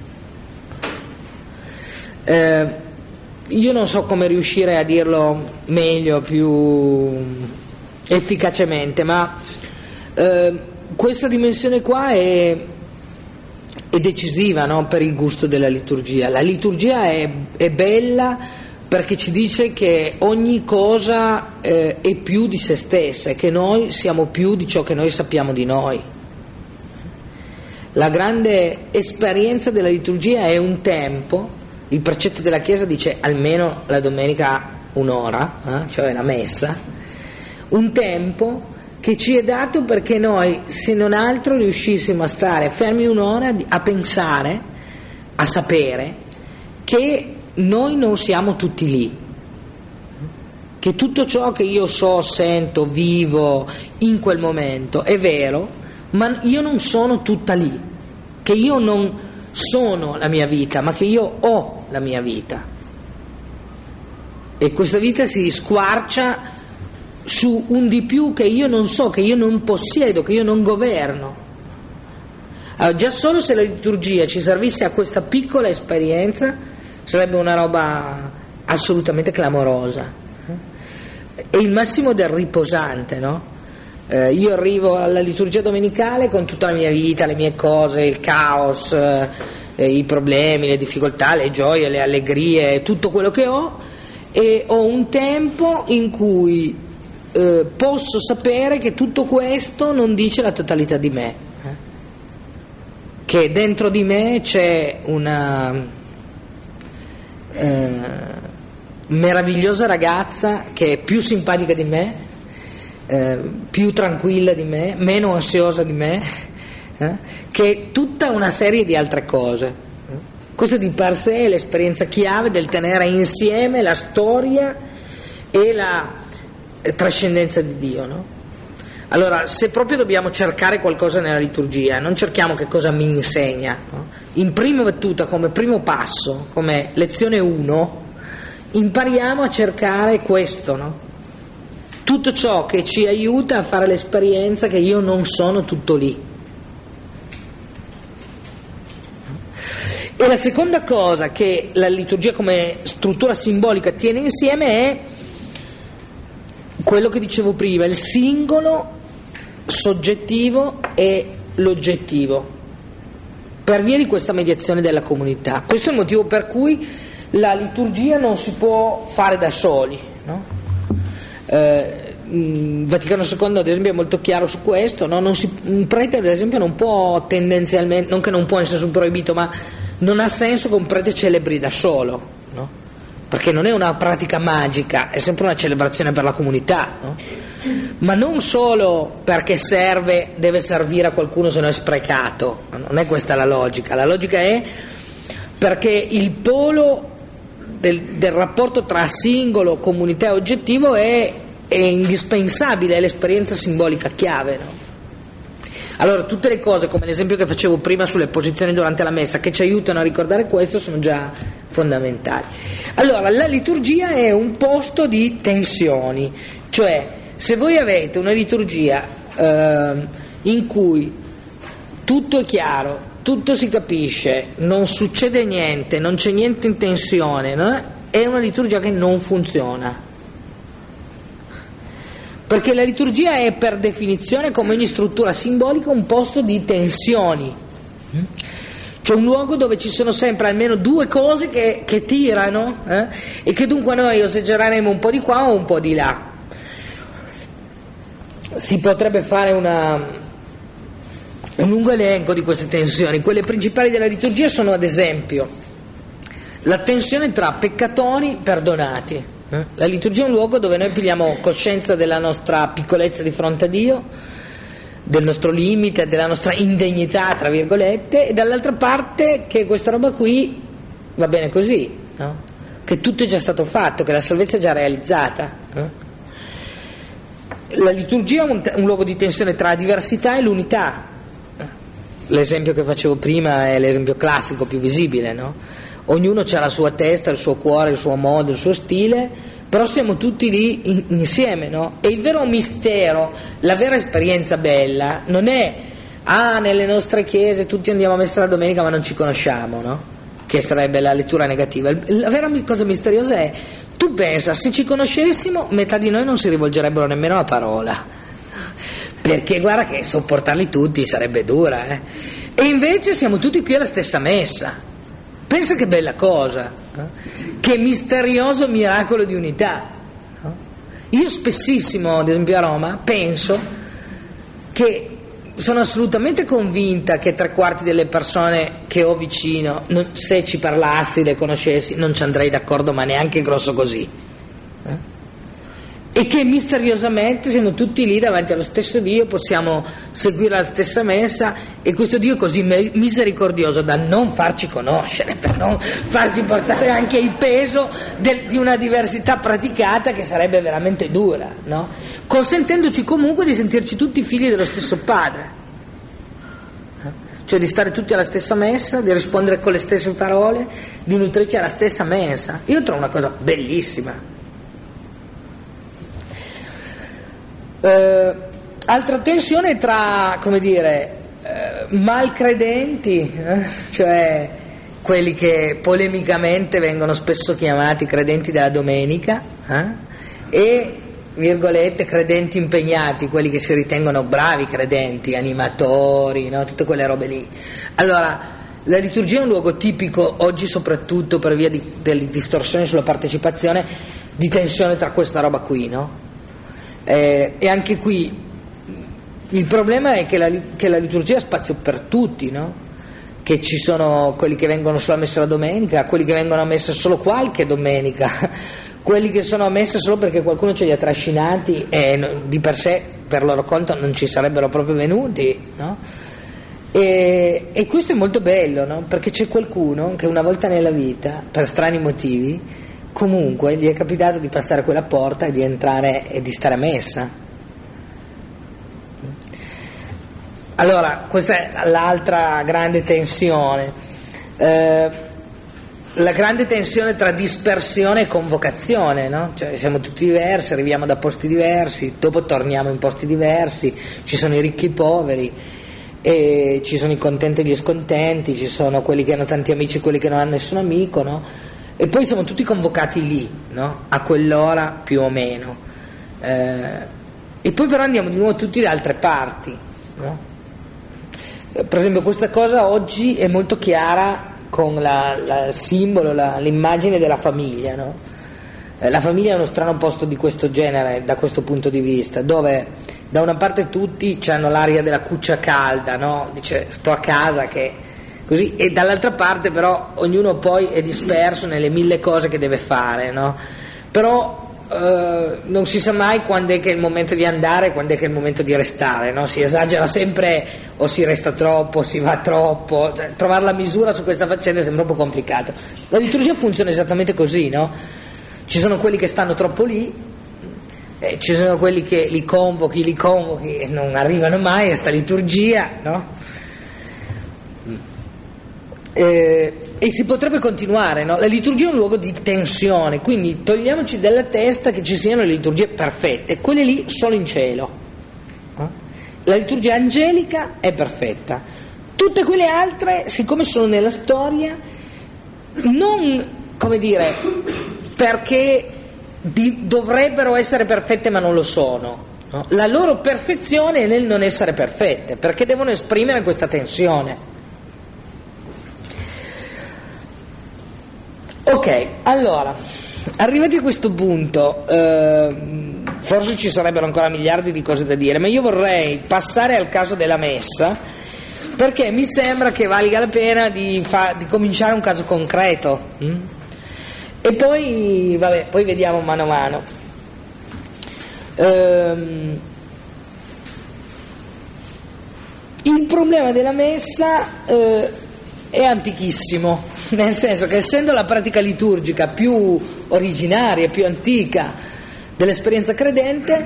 Eh, io non so come riuscire a dirlo meglio, più efficacemente, ma eh, questa dimensione qua è, è decisiva, no, per il gusto della liturgia. La liturgia è, è bella perché ci dice che ogni cosa eh, è più di se stessa e che noi siamo più di ciò che noi sappiamo di noi. La grande esperienza della liturgia è un tempo, il precetto della Chiesa dice almeno la domenica un'ora, eh, cioè la messa, un tempo che ci è dato perché noi, se non altro, riuscissimo a stare fermi un'ora a pensare, a sapere che noi non siamo tutti lì, che tutto ciò che io so, sento, vivo in quel momento è vero, ma io non sono tutta lì, che io non sono la mia vita, ma che io ho la mia vita, e questa vita si squarcia su un di più che io non so, che io non possiedo, che io non governo. Allora, già solo se la liturgia ci servisse a questa piccola esperienza sarebbe una roba assolutamente clamorosa, è il massimo del riposante, no? Eh, io arrivo alla liturgia domenicale con tutta la mia vita, le mie cose, il caos, eh, i problemi, le difficoltà, le gioie, le allegrie, tutto quello che ho, e ho un tempo in cui eh, posso sapere che tutto questo non dice la totalità di me, eh? Che dentro di me c'è una Eh, meravigliosa ragazza che è più simpatica di me, eh, più tranquilla di me, meno ansiosa di me, eh, che tutta una serie di altre cose. Questo di per sé è l'esperienza chiave del tenere insieme la storia e la trascendenza di Dio, no? Allora, se proprio dobbiamo cercare qualcosa nella liturgia, non cerchiamo che cosa mi insegna, no? In prima battuta, come primo passo, come lezione uno, impariamo a cercare questo, no? Tutto ciò che ci aiuta a fare l'esperienza che io non sono tutto lì. E la seconda cosa che la liturgia come struttura simbolica tiene insieme è quello che dicevo prima, il singolo soggettivo e l'oggettivo, per via di questa mediazione della comunità. Questo è il motivo per cui la liturgia non si può fare da soli, no? eh, Vaticano secondo ad esempio è molto chiaro su questo, no? Non si, un prete ad esempio non può tendenzialmente, non che non può in senso proibito, ma non ha senso che un prete celebri da solo, no? Perché non è una pratica magica, è sempre una celebrazione per la comunità, no? Ma non solo perché serve, deve servire a qualcuno se no è sprecato, non è questa la logica, la logica è perché il polo del, del rapporto tra singolo, comunità e oggettivo è, è indispensabile, è l'esperienza simbolica chiave, no? Allora tutte le cose, come l'esempio che facevo prima sulle posizioni durante la messa, che ci aiutano a ricordare questo, sono già fondamentali. Allora la liturgia è un posto di tensioni, cioè se voi avete una liturgia eh, in cui tutto è chiaro, tutto si capisce, non succede niente, non c'è niente in tensione, no? È una liturgia che non funziona. Perché la liturgia è per definizione, come ogni struttura simbolica, un posto di tensioni. C'è un luogo dove ci sono sempre almeno due cose che, che tirano, eh? E che dunque noi oseggeremo un po' di qua o un po' di là. Si potrebbe fare una, un lungo elenco di queste tensioni. Quelle principali della liturgia sono ad esempio la tensione tra peccatori perdonati. La liturgia è un luogo dove noi pigliamo coscienza della nostra piccolezza di fronte a Dio, del nostro limite, della nostra indegnità, tra virgolette, e dall'altra parte che questa roba qui va bene così, no? Che tutto è già stato fatto, che la salvezza è già realizzata, no? La liturgia è un, un luogo di tensione tra la diversità e l'unità. L'esempio che facevo prima è l'esempio classico più visibile, no? Ognuno ha la sua testa, il suo cuore, il suo modo, il suo stile, però siamo tutti lì in, insieme, no? E il vero mistero, la vera esperienza bella non è ah nelle nostre chiese tutti andiamo a messa la domenica ma non ci conosciamo, no? Che sarebbe la lettura negativa. La vera cosa misteriosa è, tu pensa, se ci conoscessimo metà di noi non si rivolgerebbero nemmeno la parola, perché guarda che sopportarli tutti sarebbe dura, eh? E invece siamo tutti qui alla stessa messa. Pensa che bella cosa, eh? Che misterioso miracolo di unità, no? Io spessissimo, ad esempio a Roma, penso che sono assolutamente convinta che tre quarti delle persone che ho vicino, non, se ci parlassi, le conoscessi, non ci andrei d'accordo, ma neanche grosso così, eh? E che misteriosamente siamo tutti lì davanti allo stesso Dio, possiamo seguire la stessa messa, e questo Dio è così misericordioso da non farci conoscere, per non farci portare anche il peso del, di una diversità praticata che sarebbe veramente dura, no? Consentendoci comunque di sentirci tutti figli dello stesso Padre, cioè di stare tutti alla stessa messa, di rispondere con le stesse parole, di nutrirci alla stessa mensa. Io trovo una cosa bellissima. Uh, altra tensione tra, come dire, uh, malcredenti, eh? Cioè quelli che polemicamente vengono spesso chiamati credenti della domenica, eh? E virgolette credenti impegnati, quelli che si ritengono bravi credenti, animatori, no? Tutte quelle robe lì. Allora, la liturgia è un luogo tipico oggi, soprattutto per via di, delle distorsioni sulla partecipazione, di tensione tra questa roba qui, no? Eh, e anche qui il problema è che la, che la liturgia ha spazio per tutti, no? Che ci sono quelli che vengono solo a messa la domenica, quelli che vengono a messa solo qualche domenica, quelli che sono a messa solo perché qualcuno ce li ha trascinati e di per sé per loro conto non ci sarebbero proprio venuti, no? E, e questo è molto bello, no? Perché c'è qualcuno che una volta nella vita, per strani motivi, comunque gli è capitato di passare quella porta e di entrare e di stare a messa. Allora, questa è l'altra grande tensione, eh, la grande tensione tra dispersione e convocazione, no? Cioè siamo tutti diversi, arriviamo da posti diversi, dopo torniamo in posti diversi, ci sono i ricchi e i poveri, e ci sono i contenti e gli scontenti, ci sono quelli che hanno tanti amici e quelli che non hanno nessun amico, no? E poi siamo tutti convocati lì, no? A quell'ora più o meno, eh, e poi però andiamo di nuovo tutti da altre parti, no? Eh, per esempio questa cosa oggi è molto chiara con la, la, il simbolo, la, l'immagine della famiglia, no? Eh, la famiglia è uno strano posto di questo genere da questo punto di vista, dove da una parte tutti hanno l'aria della cuccia calda, no? Dice sto a casa che così, e dall'altra parte però ognuno poi è disperso nelle mille cose che deve fare, no? Però eh, non si sa mai quando è che è il momento di andare e quando è che è il momento di restare, no? Si esagera sempre, o si resta troppo, o si va troppo, trovare la misura su questa faccenda sembra un po' complicato. La liturgia funziona esattamente così, no? Ci sono quelli che stanno troppo lì, eh, ci sono quelli che li convochi, li convochi e non arrivano mai a sta liturgia, no? Eh, e si potrebbe continuare, no? La liturgia è un luogo di tensione, quindi togliamoci dalla testa che ci siano le liturgie perfette, quelle lì solo in cielo, no? La liturgia angelica è perfetta, tutte quelle altre, siccome sono nella storia, non, come dire, perché di, dovrebbero essere perfette ma non lo sono, no? La loro perfezione è nel non essere perfette, perché devono esprimere questa tensione. Ok, allora, arrivati a questo punto, eh, forse ci sarebbero ancora miliardi di cose da dire, ma io vorrei passare al caso della messa, perché mi sembra che valga la pena di, fa, di cominciare un caso concreto, hm? E poi, vabbè, poi vediamo mano a mano. Ehm, il problema della messa eh, è antichissimo, nel senso che essendo la pratica liturgica più originaria, più antica dell'esperienza credente,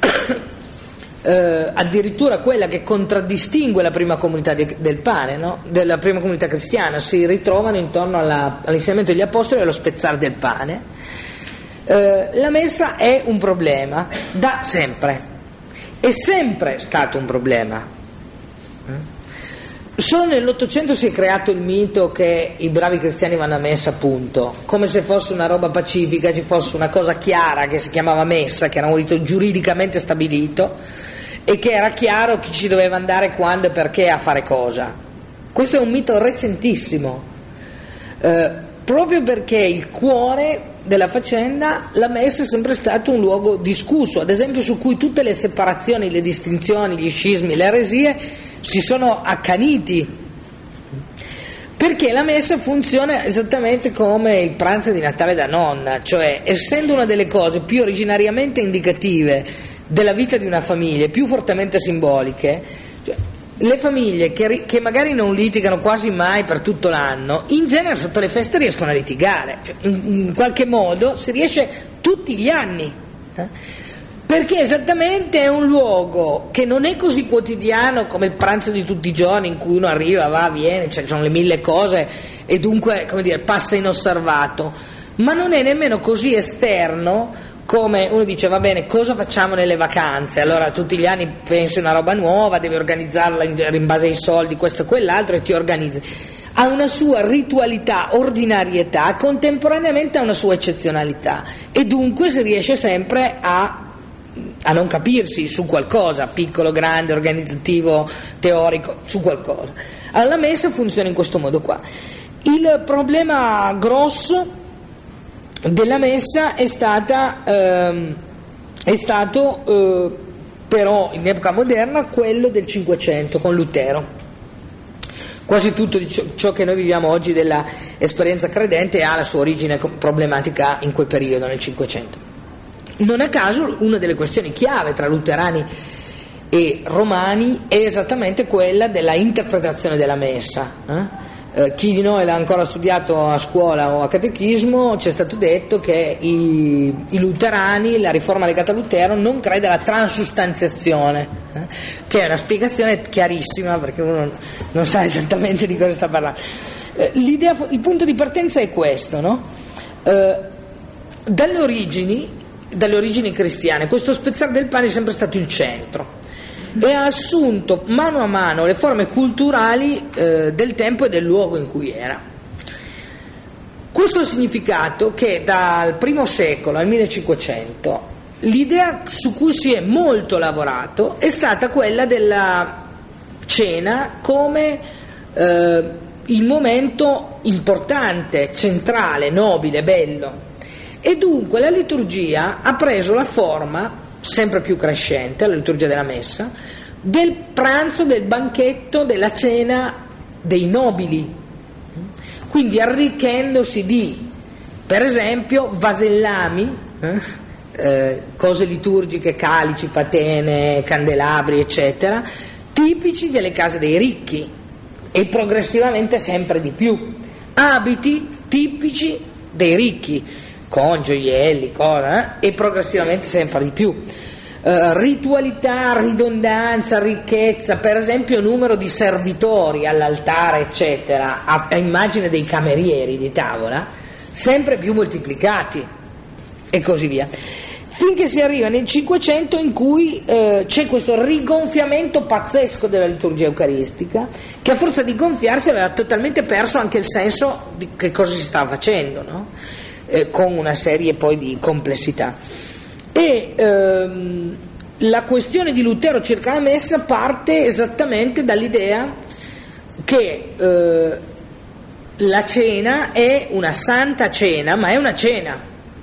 eh, addirittura quella che contraddistingue la prima comunità di, del pane, no? Della prima comunità cristiana, si ritrovano intorno alla, all'insegnamento degli apostoli e allo spezzare del pane, Eh, la messa è un problema da sempre, è sempre stato un problema. Solo nell'Ottocento si è creato il mito che i bravi cristiani vanno a messa, appunto, come se fosse una roba pacifica, ci fosse una cosa chiara che si chiamava messa, che era un rito giuridicamente stabilito e che era chiaro chi ci doveva andare, quando e perché, a fare cosa. Questo è un mito recentissimo, eh, proprio perché il cuore della faccenda, la messa, è sempre stato un luogo discusso, ad esempio su cui tutte le separazioni, le distinzioni, gli scismi, le eresie si sono accaniti, perché la messa funziona esattamente come il pranzo di Natale da nonna, cioè essendo una delle cose più originariamente indicative della vita di una famiglia, più fortemente simboliche, cioè, le famiglie che, che magari non litigano quasi mai per tutto l'anno, in genere sotto le feste riescono a litigare, cioè, in, in qualche modo si riesce tutti gli anni, eh? Perché esattamente è un luogo che non è così quotidiano come il pranzo di tutti i giorni, in cui uno arriva, va, viene, cioè, ci sono le mille cose e dunque, come dire, passa inosservato, ma non è nemmeno così esterno come uno dice: va bene, cosa facciamo nelle vacanze? Allora tutti gli anni pensi una roba nuova, devi organizzarla in, in base ai soldi, questo e quell'altro, e ti organizzi. Ha una sua ritualità, ordinarietà, contemporaneamente ha una sua eccezionalità, e dunque si riesce sempre a a non capirsi su qualcosa, piccolo, grande, organizzativo, teorico, su qualcosa. Allora, la messa funziona in questo modo qua. Il problema grosso della messa è stata ehm, è stato eh, però in epoca moderna quello del Cinquecento con Lutero. Quasi tutto di ciò, ciò che noi viviamo oggi della esperienza credente ha la sua origine problematica in quel periodo, nel Cinquecento. Non a caso una delle questioni chiave tra luterani e romani è esattamente quella della interpretazione della messa. Eh? Eh, chi di noi l'ha ancora studiato a scuola o a catechismo, ci è stato detto che i, i luterani, la riforma legata a Lutero, non crede alla transustanziazione, eh? che è una spiegazione chiarissima perché uno non sa esattamente di cosa sta parlando. Eh, l'idea, il punto di partenza è questo, no? Eh, dalle origini dalle origini cristiane questo spezzare del pane è sempre stato il centro e ha assunto mano a mano le forme culturali eh, del tempo e del luogo in cui era. Questo ha significato che dal primo secolo al millecinquecento l'idea su cui si è molto lavorato è stata quella della cena come eh, il momento importante, centrale, nobile, bello. E dunque la liturgia ha preso la forma, sempre più crescente, la liturgia della messa, del pranzo, del banchetto, della cena dei nobili, quindi arricchendosi di, per esempio, vasellami, eh, eh, cose liturgiche, calici, patene, candelabri, eccetera, tipici delle case dei ricchi, e progressivamente sempre di più, abiti tipici dei ricchi, con gioielli, con, eh, e progressivamente sempre di più. Uh, ritualità, ridondanza, ricchezza, per esempio numero di servitori all'altare, eccetera, a, a immagine dei camerieri di tavola, sempre più moltiplicati, e così via. Finché si arriva nel Cinquecento, in cui eh, c'è questo rigonfiamento pazzesco della liturgia eucaristica, che a forza di gonfiarsi aveva totalmente perso anche il senso di che cosa si stava facendo, no? Eh, con una serie poi di complessità. E ehm, la questione di Lutero circa la messa parte esattamente dall'idea che eh, la cena è una santa cena, ma è una cena,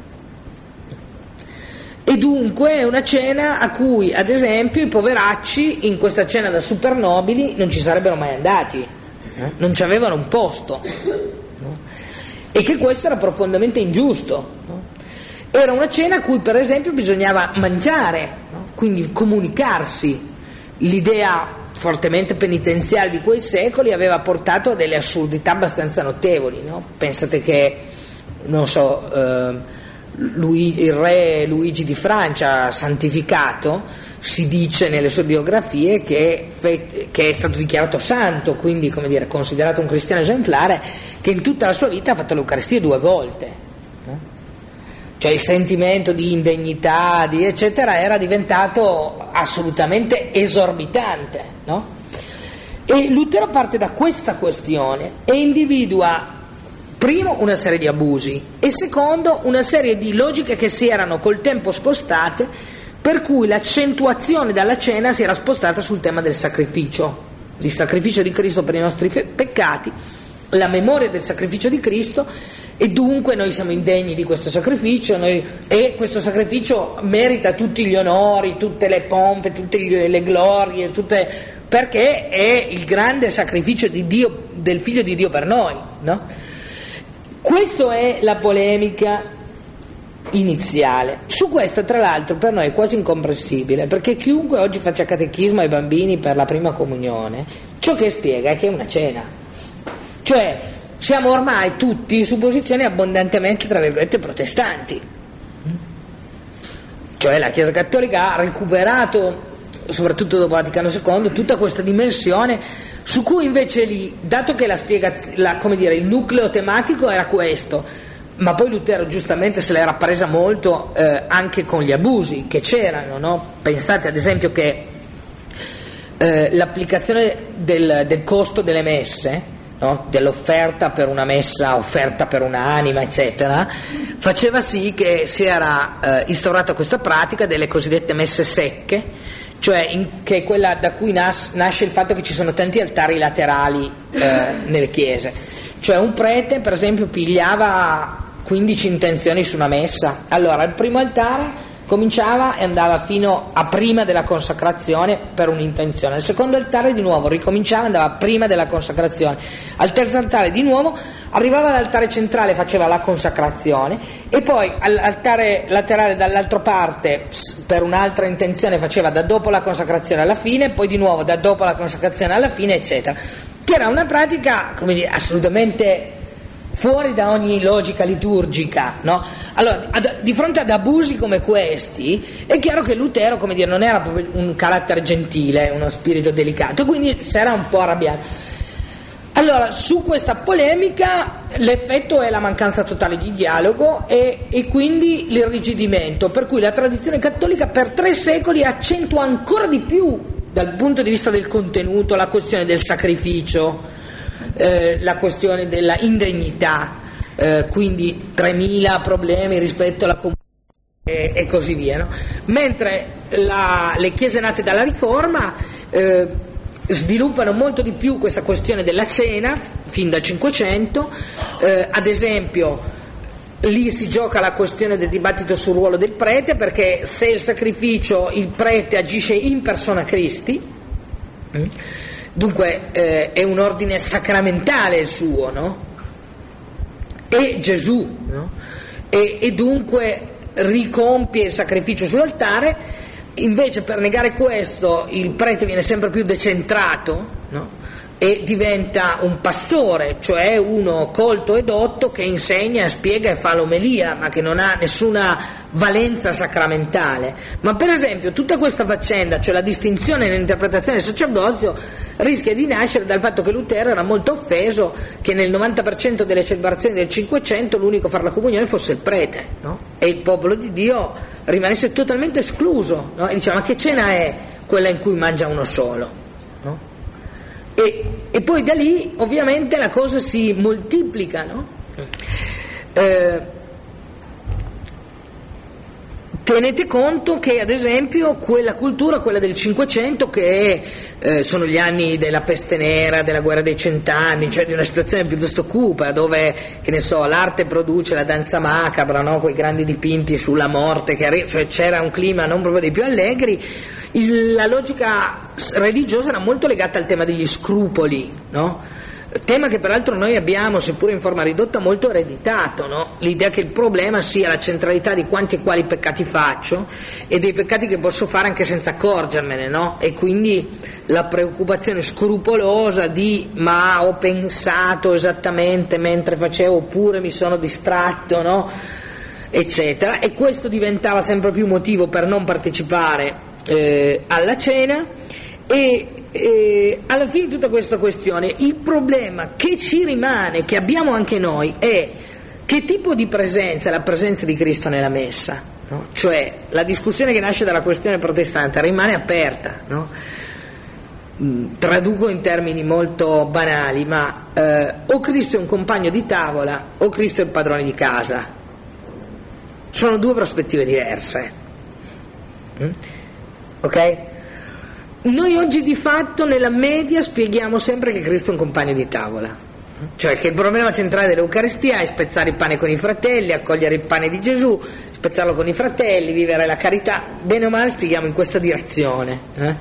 e dunque è una cena a cui, ad esempio, i poveracci in questa cena da supernobili non ci sarebbero mai andati, eh? non ci avevano un posto, no? E che questo era profondamente ingiusto, no? Era una cena a cui, per esempio, bisognava mangiare, no? Quindi comunicarsi. L'idea fortemente penitenziale di quei secoli aveva portato a delle assurdità abbastanza notevoli, no? Pensate che, non so, eh, lui, il re Luigi di Francia, santificato, si dice nelle sue biografie che, che è stato dichiarato santo, quindi, come dire, considerato un cristiano esemplare, che in tutta la sua vita ha fatto l'Eucaristia due volte. cioè il sentimento di indegnità, di eccetera, era diventato assolutamente esorbitante, no? E Lutero parte da questa questione e individua primo una serie di abusi e secondo una serie di logiche che si erano col tempo spostate, per cui l'accentuazione dalla cena si era spostata sul tema del sacrificio, il sacrificio di Cristo per i nostri fe- peccati, la memoria del sacrificio di Cristo, e dunque noi siamo indegni di questo sacrificio, noi, e questo sacrificio merita tutti gli onori, tutte le pompe, tutte le glorie, tutte, perché è il grande sacrificio di Dio, del Figlio di Dio per noi, no? Questa è la polemica iniziale. Su questo, tra l'altro, per noi è quasi incomprensibile, perché chiunque oggi faccia catechismo ai bambini per la prima comunione, ciò che spiega è che è una cena, cioè siamo ormai tutti su posizioni abbondantemente, tra virgolette, protestanti, cioè la Chiesa Cattolica ha recuperato, soprattutto dopo Vaticano secondo, tutta questa dimensione su cui invece lì, dato che la spiegazione, la, come dire, il nucleo tematico era questo, ma poi Lutero giustamente se l'era presa molto eh, anche con gli abusi che c'erano, no? Pensate ad esempio che eh, l'applicazione del, del costo delle messe, no? Dell'offerta per una messa, offerta per un'anima, eccetera, faceva sì che si era eh, instaurata questa pratica delle cosiddette messe secche, cioè in, che è quella da cui nas, nasce il fatto che ci sono tanti altari laterali eh, nelle chiese, cioè un prete per esempio pigliava quindici intenzioni su una messa, allora il primo altare cominciava e andava fino a prima della consacrazione per un'intenzione, al secondo altare di nuovo ricominciava e andava prima della consacrazione, al terzo altare di nuovo arrivava all'altare centrale, faceva la consacrazione e poi all'altare laterale dall'altra parte per un'altra intenzione faceva da dopo la consacrazione alla fine, poi di nuovo da dopo la consacrazione alla fine, eccetera, che era una pratica, come dire, assolutamente fuori da ogni logica liturgica, no? Allora, ad, di fronte ad abusi come questi, è chiaro che Lutero, come dire, non era proprio un carattere gentile, uno spirito delicato, quindi si era un po' arrabbiato. Allora, su questa polemica l'effetto è la mancanza totale di dialogo e, e quindi l'irrigidimento, per cui la tradizione cattolica per tre secoli accentua ancora di più, dal punto di vista del contenuto, la questione del sacrificio, Eh, la questione della indegnità, eh, quindi tremila problemi rispetto alla comunità e, e così via, no? Mentre la, le chiese nate dalla Riforma eh, sviluppano molto di più questa questione della cena fin dal Cinquecento, eh, ad esempio lì si gioca la questione del dibattito sul ruolo del prete, perché se il sacrificio, il prete agisce in persona Christi, mm, dunque eh, è un ordine sacramentale il suo, no? È Gesù, no? E, e dunque ricompie il sacrificio sull'altare. Invece per negare questo il prete viene sempre più decentrato, no? E diventa un pastore, cioè uno colto e dotto che insegna, spiega e fa l'omelia, ma che non ha nessuna valenza sacramentale. Ma per esempio tutta questa faccenda, cioè la distinzione nell'interpretazione del sacerdozio, rischia di nascere dal fatto che Lutero era molto offeso che nel novanta per cento delle celebrazioni del Cinquecento l'unico a fare la comunione fosse il prete, no? E il popolo di Dio rimanesse totalmente escluso, no? E diceva: ma che cena è quella in cui mangia uno solo, no? E, e poi da lì ovviamente la cosa si moltiplica, no? Eh, tenete conto che ad esempio quella cultura, quella del Cinquecento, che eh, sono gli anni della peste nera, della guerra dei cent'anni, cioè di una situazione piuttosto cupa, dove, che ne so, l'arte produce la danza macabra, no? Quei grandi dipinti sulla morte, che arri- cioè c'era un clima non proprio dei più allegri. Il, la logica religiosa era molto legata al tema degli scrupoli, no? Tema che peraltro noi abbiamo, seppure in forma ridotta, molto ereditato, no? L'idea che il problema sia la centralità di quanti e quali peccati faccio e dei peccati che posso fare anche senza accorgermene, no? E quindi la preoccupazione scrupolosa di ma ho pensato esattamente mentre facevo oppure mi sono distratto, no? Eccetera, e questo diventava sempre più motivo per non partecipare eh, alla cena. E E alla fine di tutta questa questione il problema che ci rimane, che abbiamo anche noi, è Che tipo di presenza è la presenza di Cristo nella messa? No? Cioè, la discussione che nasce dalla questione protestante rimane aperta, no? Traduco in termini molto banali, ma eh, o Cristo è un compagno di tavola o Cristo è il padrone di casa. Sono due prospettive diverse. Mm? Ok? Noi oggi di fatto nella media spieghiamo sempre che Cristo è un compagno di tavola, cioè che il problema centrale dell'Eucaristia è spezzare il pane con i fratelli, accogliere il pane di Gesù, spezzarlo con i fratelli, vivere la carità. Bene o male spieghiamo in questa direzione. Eh?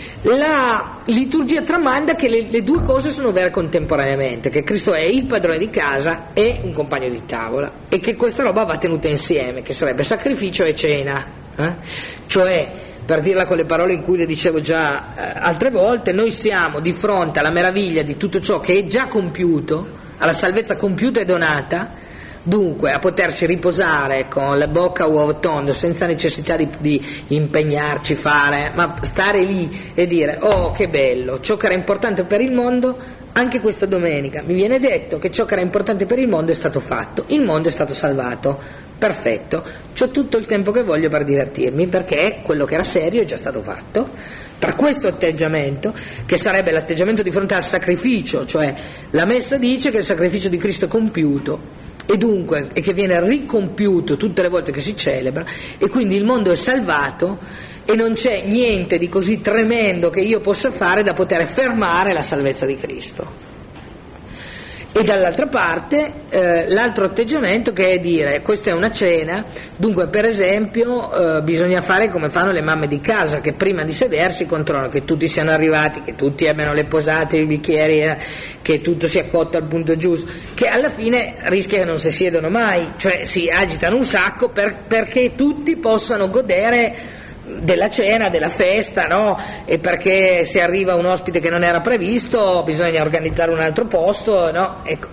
La liturgia tramanda che le, le due cose sono vere contemporaneamente, che Cristo è il padrone di casa e un compagno di tavola, e che questa roba va tenuta insieme, che sarebbe sacrificio e cena. Eh? Cioè, per dirla con le parole in cui le dicevo già eh, altre volte, noi siamo di fronte alla meraviglia di tutto ciò che è già compiuto, alla salvezza compiuta e donata, dunque a poterci riposare con la bocca a uovo tondo senza necessità di, di impegnarci, fare, ma stare lì e dire: oh che bello, ciò che era importante per il mondo, anche questa domenica mi viene detto che ciò che era importante per il mondo è stato fatto, il mondo è stato salvato, perfetto, c'ho tutto il tempo che voglio per divertirmi, perché quello che era serio è già stato fatto. Tra questo atteggiamento, che sarebbe l'atteggiamento di fronte al sacrificio, cioè la messa dice che il sacrificio di Cristo è compiuto e dunque e che viene ricompiuto tutte le volte che si celebra, e quindi il mondo è salvato e non c'è niente di così tremendo che io possa fare da poter fermare la salvezza di Cristo. E dall'altra parte eh, l'altro atteggiamento, che è dire: questa è una cena, dunque per esempio eh, bisogna fare come fanno le mamme di casa, che prima di sedersi controllano che tutti siano arrivati, che tutti abbiano le posate, i bicchieri, eh, che tutto sia cotto al punto giusto, che alla fine rischia che non si siedono mai, cioè si agitano un sacco per, perché tutti possano godere della cena, della festa, no? E perché se arriva un ospite che non era previsto bisogna organizzare un altro posto, no? Ecco.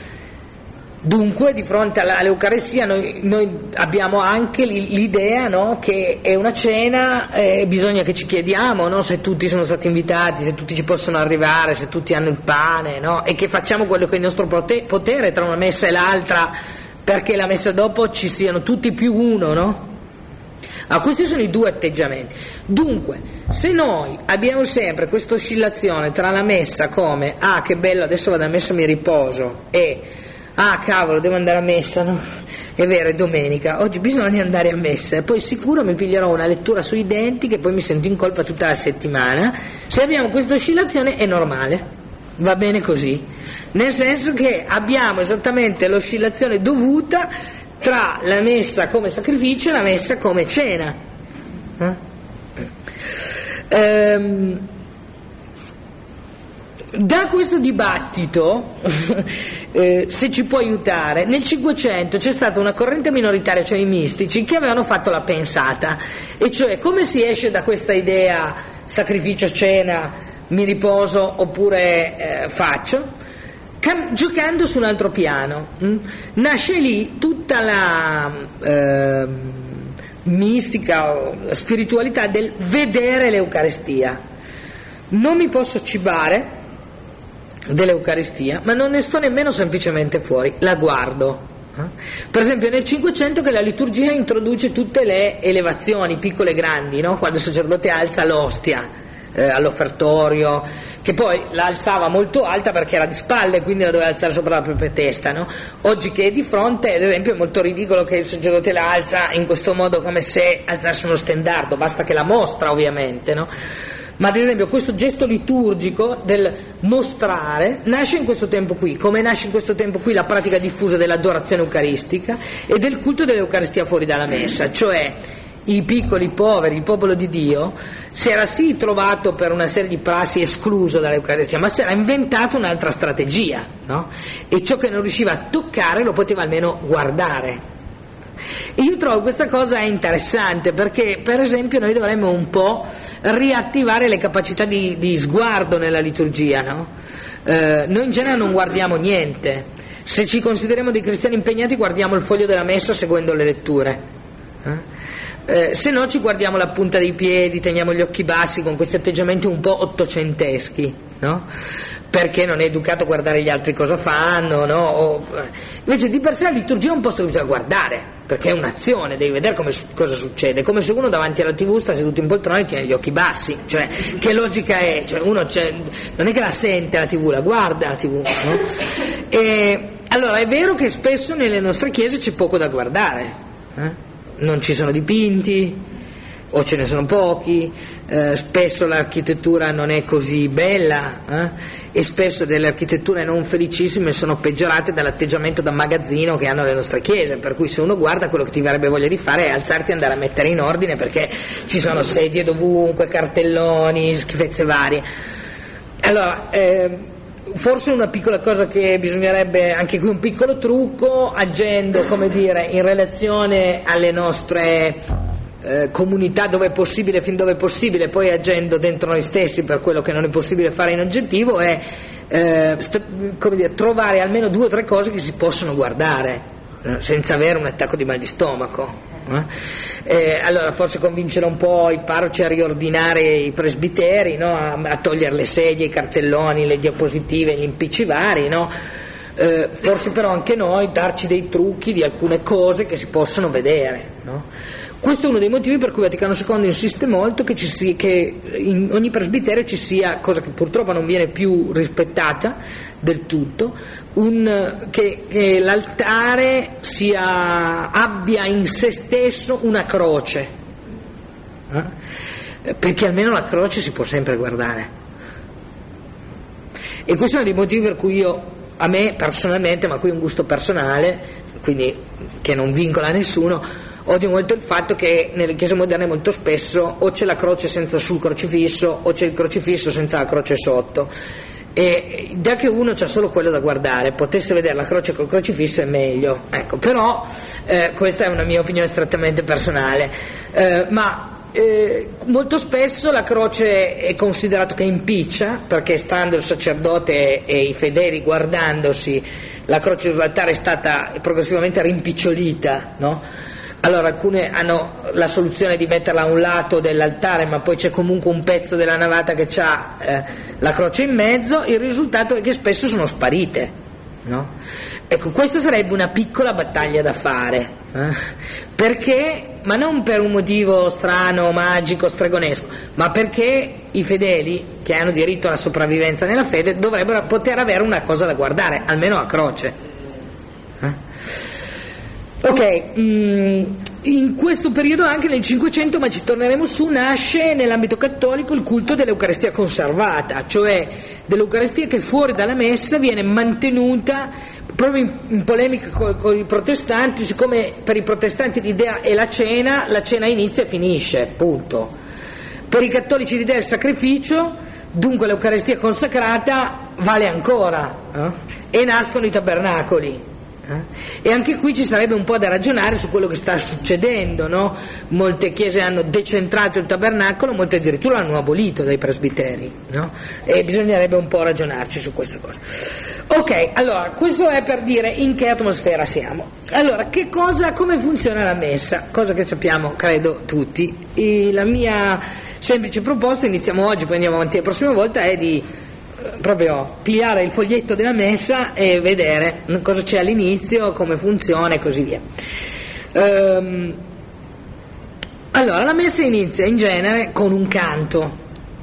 Dunque di fronte all'Eucaristia noi, noi abbiamo anche l'idea, no? Che è una cena, eh, bisogna che ci chiediamo, no? Se tutti sono stati invitati, se tutti ci possono arrivare, se tutti hanno il pane, no? E che facciamo quello che è il nostro potere tra una messa e l'altra, perché la messa dopo ci siano tutti più uno, no? Ah, questi sono i due atteggiamenti. Dunque, se noi abbiamo sempre questa oscillazione tra la messa come ah che bello, adesso vado a messa, mi riposo, e ah cavolo, devo andare a messa, no? È vero, è domenica, oggi bisogna andare a messa, e poi sicuro mi piglierò una lettura sui denti che poi mi sento in colpa tutta la settimana. Se abbiamo questa oscillazione è normale, va bene così, nel senso che abbiamo esattamente l'oscillazione dovuta tra la messa come sacrificio e la messa come cena. Eh? Ehm, da questo dibattito, eh, se ci può aiutare, nel Cinquecento c'è stata una corrente minoritaria, cioè i mistici, che avevano fatto la pensata, e cioè come si esce da questa idea sacrificio, cena, mi riposo oppure eh, faccio, Cam- giocando su un altro piano. Mm? Nasce lì tutta la eh, mistica o la spiritualità del vedere l'Eucaristia. Non mi posso cibare dell'Eucaristia, ma non ne sto nemmeno semplicemente fuori, la guardo. Eh? Per esempio nel Cinquecento che la liturgia introduce tutte le elevazioni, piccole e grandi, no? Quando il sacerdote alza l'ostia eh, all'offertorio, che poi la alzava molto alta perché era di spalle, quindi la doveva alzare sopra la propria testa, no? Oggi che è di fronte, ad esempio, è molto ridicolo che il sacerdote la alza in questo modo, come se alzasse uno stendardo, basta che la mostra ovviamente, no? Ma ad esempio questo gesto liturgico del mostrare nasce in questo tempo qui, come nasce in questo tempo qui la pratica diffusa dell'adorazione eucaristica e del culto dell'Eucaristia fuori dalla messa, cioè i piccoli poveri, il popolo di Dio si era sì trovato per una serie di prassi escluso dall'Eucaristia, ma si era inventato un'altra strategia, no? E ciò che non riusciva a toccare lo poteva almeno guardare. E io trovo questa cosa interessante perché, per esempio, noi dovremmo un po' riattivare le capacità di, di sguardo nella liturgia, no? Eh, noi in genere non guardiamo niente. Se ci consideriamo dei cristiani impegnati guardiamo il foglio della messa seguendo le letture, eh? Eh, se no ci guardiamo la punta dei piedi, teniamo gli occhi bassi con questi atteggiamenti un po' ottocenteschi, no? Perché non è educato a guardare gli altri cosa fanno, no? O, invece di per sé la liturgia è un posto che bisogna guardare, perché è un'azione, devi vedere come, cosa succede, come se uno davanti alla tivù sta seduto in poltrona e tiene gli occhi bassi, cioè che logica è? Cioè, uno non è che la sente la tivù, la guarda la tivù, no? E allora è vero che spesso nelle nostre chiese c'è poco da guardare, eh? Non ci sono dipinti o ce ne sono pochi, eh, spesso l'architettura non è così bella, eh? E spesso delle architetture non felicissime sono peggiorate dall'atteggiamento da magazzino che hanno le nostre chiese, per cui se uno guarda quello che ti verrebbe voglia di fare è alzarti e andare a mettere in ordine, perché ci sono sedie dovunque, cartelloni, schifezze varie. Allora eh, forse una piccola cosa che bisognerebbe, anche qui un piccolo trucco, agendo, come dire, in relazione alle nostre eh, comunità dove è possibile, fin dove è possibile, poi agendo dentro noi stessi per quello che non è possibile fare in oggettivo, è eh, st- come dire, trovare almeno due o tre cose che si possono guardare eh, senza avere un attacco di mal di stomaco. Eh? Eh, allora forse convincere un po' i parroci a riordinare i presbiteri, no? a, a togliere le sedie, i cartelloni, le diapositive, gli impicci vari, no? eh, forse però anche noi darci dei trucchi di alcune cose che si possono vedere, no? Questo è uno dei motivi per cui Vaticano secondo insiste molto che, ci sia, che in ogni presbiterio ci sia, cosa che purtroppo non viene più rispettata del tutto, un, che, che l'altare sia, abbia in se stesso una croce, eh? Perché almeno la croce si può sempre guardare. E questo è uno dei motivi per cui io, a me personalmente, ma qui è un gusto personale, quindi che non vincola nessuno, odio molto il fatto che nelle chiese moderne molto spesso o c'è la croce senza sul crocifisso o c'è il crocifisso senza la croce sotto, e da che uno c'ha solo quello da guardare, potesse vedere la croce col crocifisso è meglio, ecco. Però eh, questa è una mia opinione strettamente personale, eh, ma eh, molto spesso la croce è considerato che impiccia, perché stando il sacerdote e, e i fedeli guardandosi, la croce sull'altare è stata progressivamente rimpicciolita, no? Allora alcune hanno la soluzione di metterla a un lato dell'altare, ma poi c'è comunque un pezzo della navata che ha eh, la croce in mezzo. Il risultato è che spesso sono sparite, no? Ecco, questa sarebbe una piccola battaglia da fare, eh? Perché, ma non per un motivo strano, magico, stregonesco, ma perché i fedeli che hanno diritto alla sopravvivenza nella fede dovrebbero poter avere una cosa da guardare, almeno la croce. Eh? Ok, in questo periodo anche nel Cinquecento, ma ci torneremo su, nasce nell'ambito cattolico il culto dell'Eucaristia conservata, cioè dell'Eucaristia che fuori dalla messa viene mantenuta proprio in, in polemica con, con i protestanti, siccome per i protestanti l'idea è la cena, la cena inizia e finisce, punto. Per i cattolici l'idea è il sacrificio, dunque l'Eucaristia consacrata vale ancora, eh? E nascono i tabernacoli. E anche qui ci sarebbe un po' da ragionare su quello che sta succedendo, no? Molte chiese hanno decentrato il tabernacolo, molte addirittura l'hanno abolito dai presbiteri, no? E bisognerebbe un po' ragionarci su questa cosa. Ok, allora, questo è per dire in che atmosfera siamo. Allora, che cosa, come funziona la messa? Cosa che sappiamo, credo, tutti. E la mia semplice proposta, iniziamo oggi, poi andiamo avanti la prossima volta, è di proprio pigliare il foglietto della messa e vedere cosa c'è all'inizio, come funziona e così via. Ehm, allora, la messa inizia in genere con un canto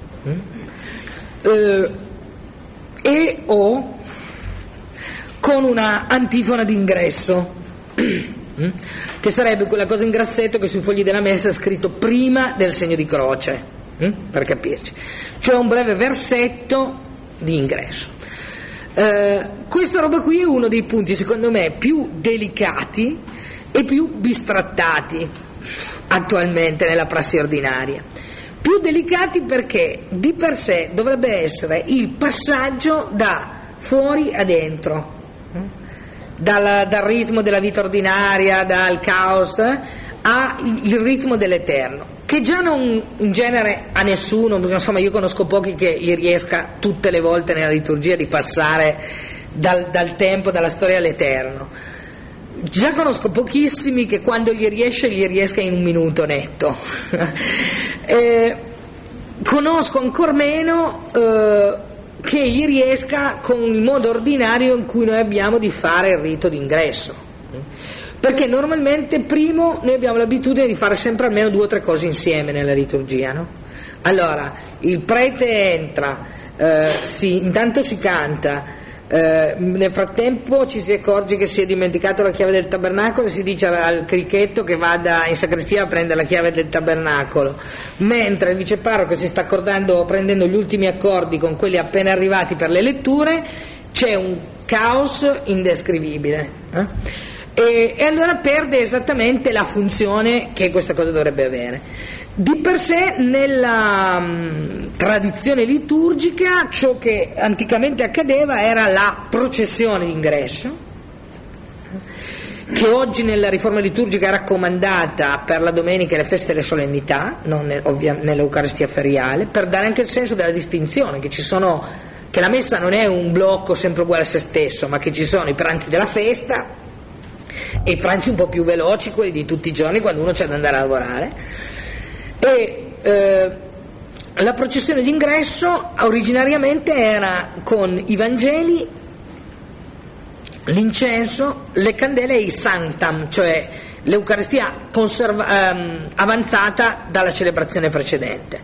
eh, e o con una antifona d'ingresso, che sarebbe quella cosa in grassetto che sui fogli della messa è scritto prima del segno di croce, per capirci, cioè un breve versetto di ingresso. Eh, questa roba qui è uno dei punti secondo me più delicati e più bistrattati attualmente nella prassi ordinaria. Più delicati perché di per sé dovrebbe essere il passaggio da fuori a dentro, dal, dal ritmo della vita ordinaria, dal caos, al ritmo dell'eterno, che già non in genere a nessuno, insomma io conosco pochi che gli riesca tutte le volte nella liturgia di passare dal, dal tempo, dalla storia all'eterno. già conosco pochissimi che quando gli riesce gli riesca in un minuto netto. eh, conosco ancor meno eh, che gli riesca con il modo ordinario in cui noi abbiamo di fare il rito d'ingresso, perché normalmente primo noi abbiamo l'abitudine di fare sempre almeno due o tre cose insieme nella liturgia, no? Allora il prete entra, eh, si, intanto si canta, eh, nel frattempo ci si accorge che si è dimenticato la chiave del tabernacolo e si dice al crichetto che vada in sacrestia a prendere la chiave del tabernacolo, mentre il viceparroco si sta accordando, prendendo gli ultimi accordi con quelli appena arrivati per le letture. C'è un caos indescrivibile, eh? e, e allora perde esattamente la funzione che questa cosa dovrebbe avere. Di per sé nella mh, tradizione liturgica ciò che anticamente accadeva era la processione d'ingresso, che oggi nella riforma liturgica è raccomandata per la domenica e le feste e le solennità, non nel, ovvia, nell'Eucaristia feriale, per dare anche il senso della distinzione, che ci sono, che la messa non è un blocco sempre uguale a se stesso, ma che ci sono i pranzi della festa e i pranzi un po' più veloci, quelli di tutti i giorni quando uno c'è da andare a lavorare. E eh, la processione d'ingresso originariamente era con i Vangeli, l'incenso, le candele e i sanctam, cioè l'Eucaristia conserva, ehm, avanzata dalla celebrazione precedente.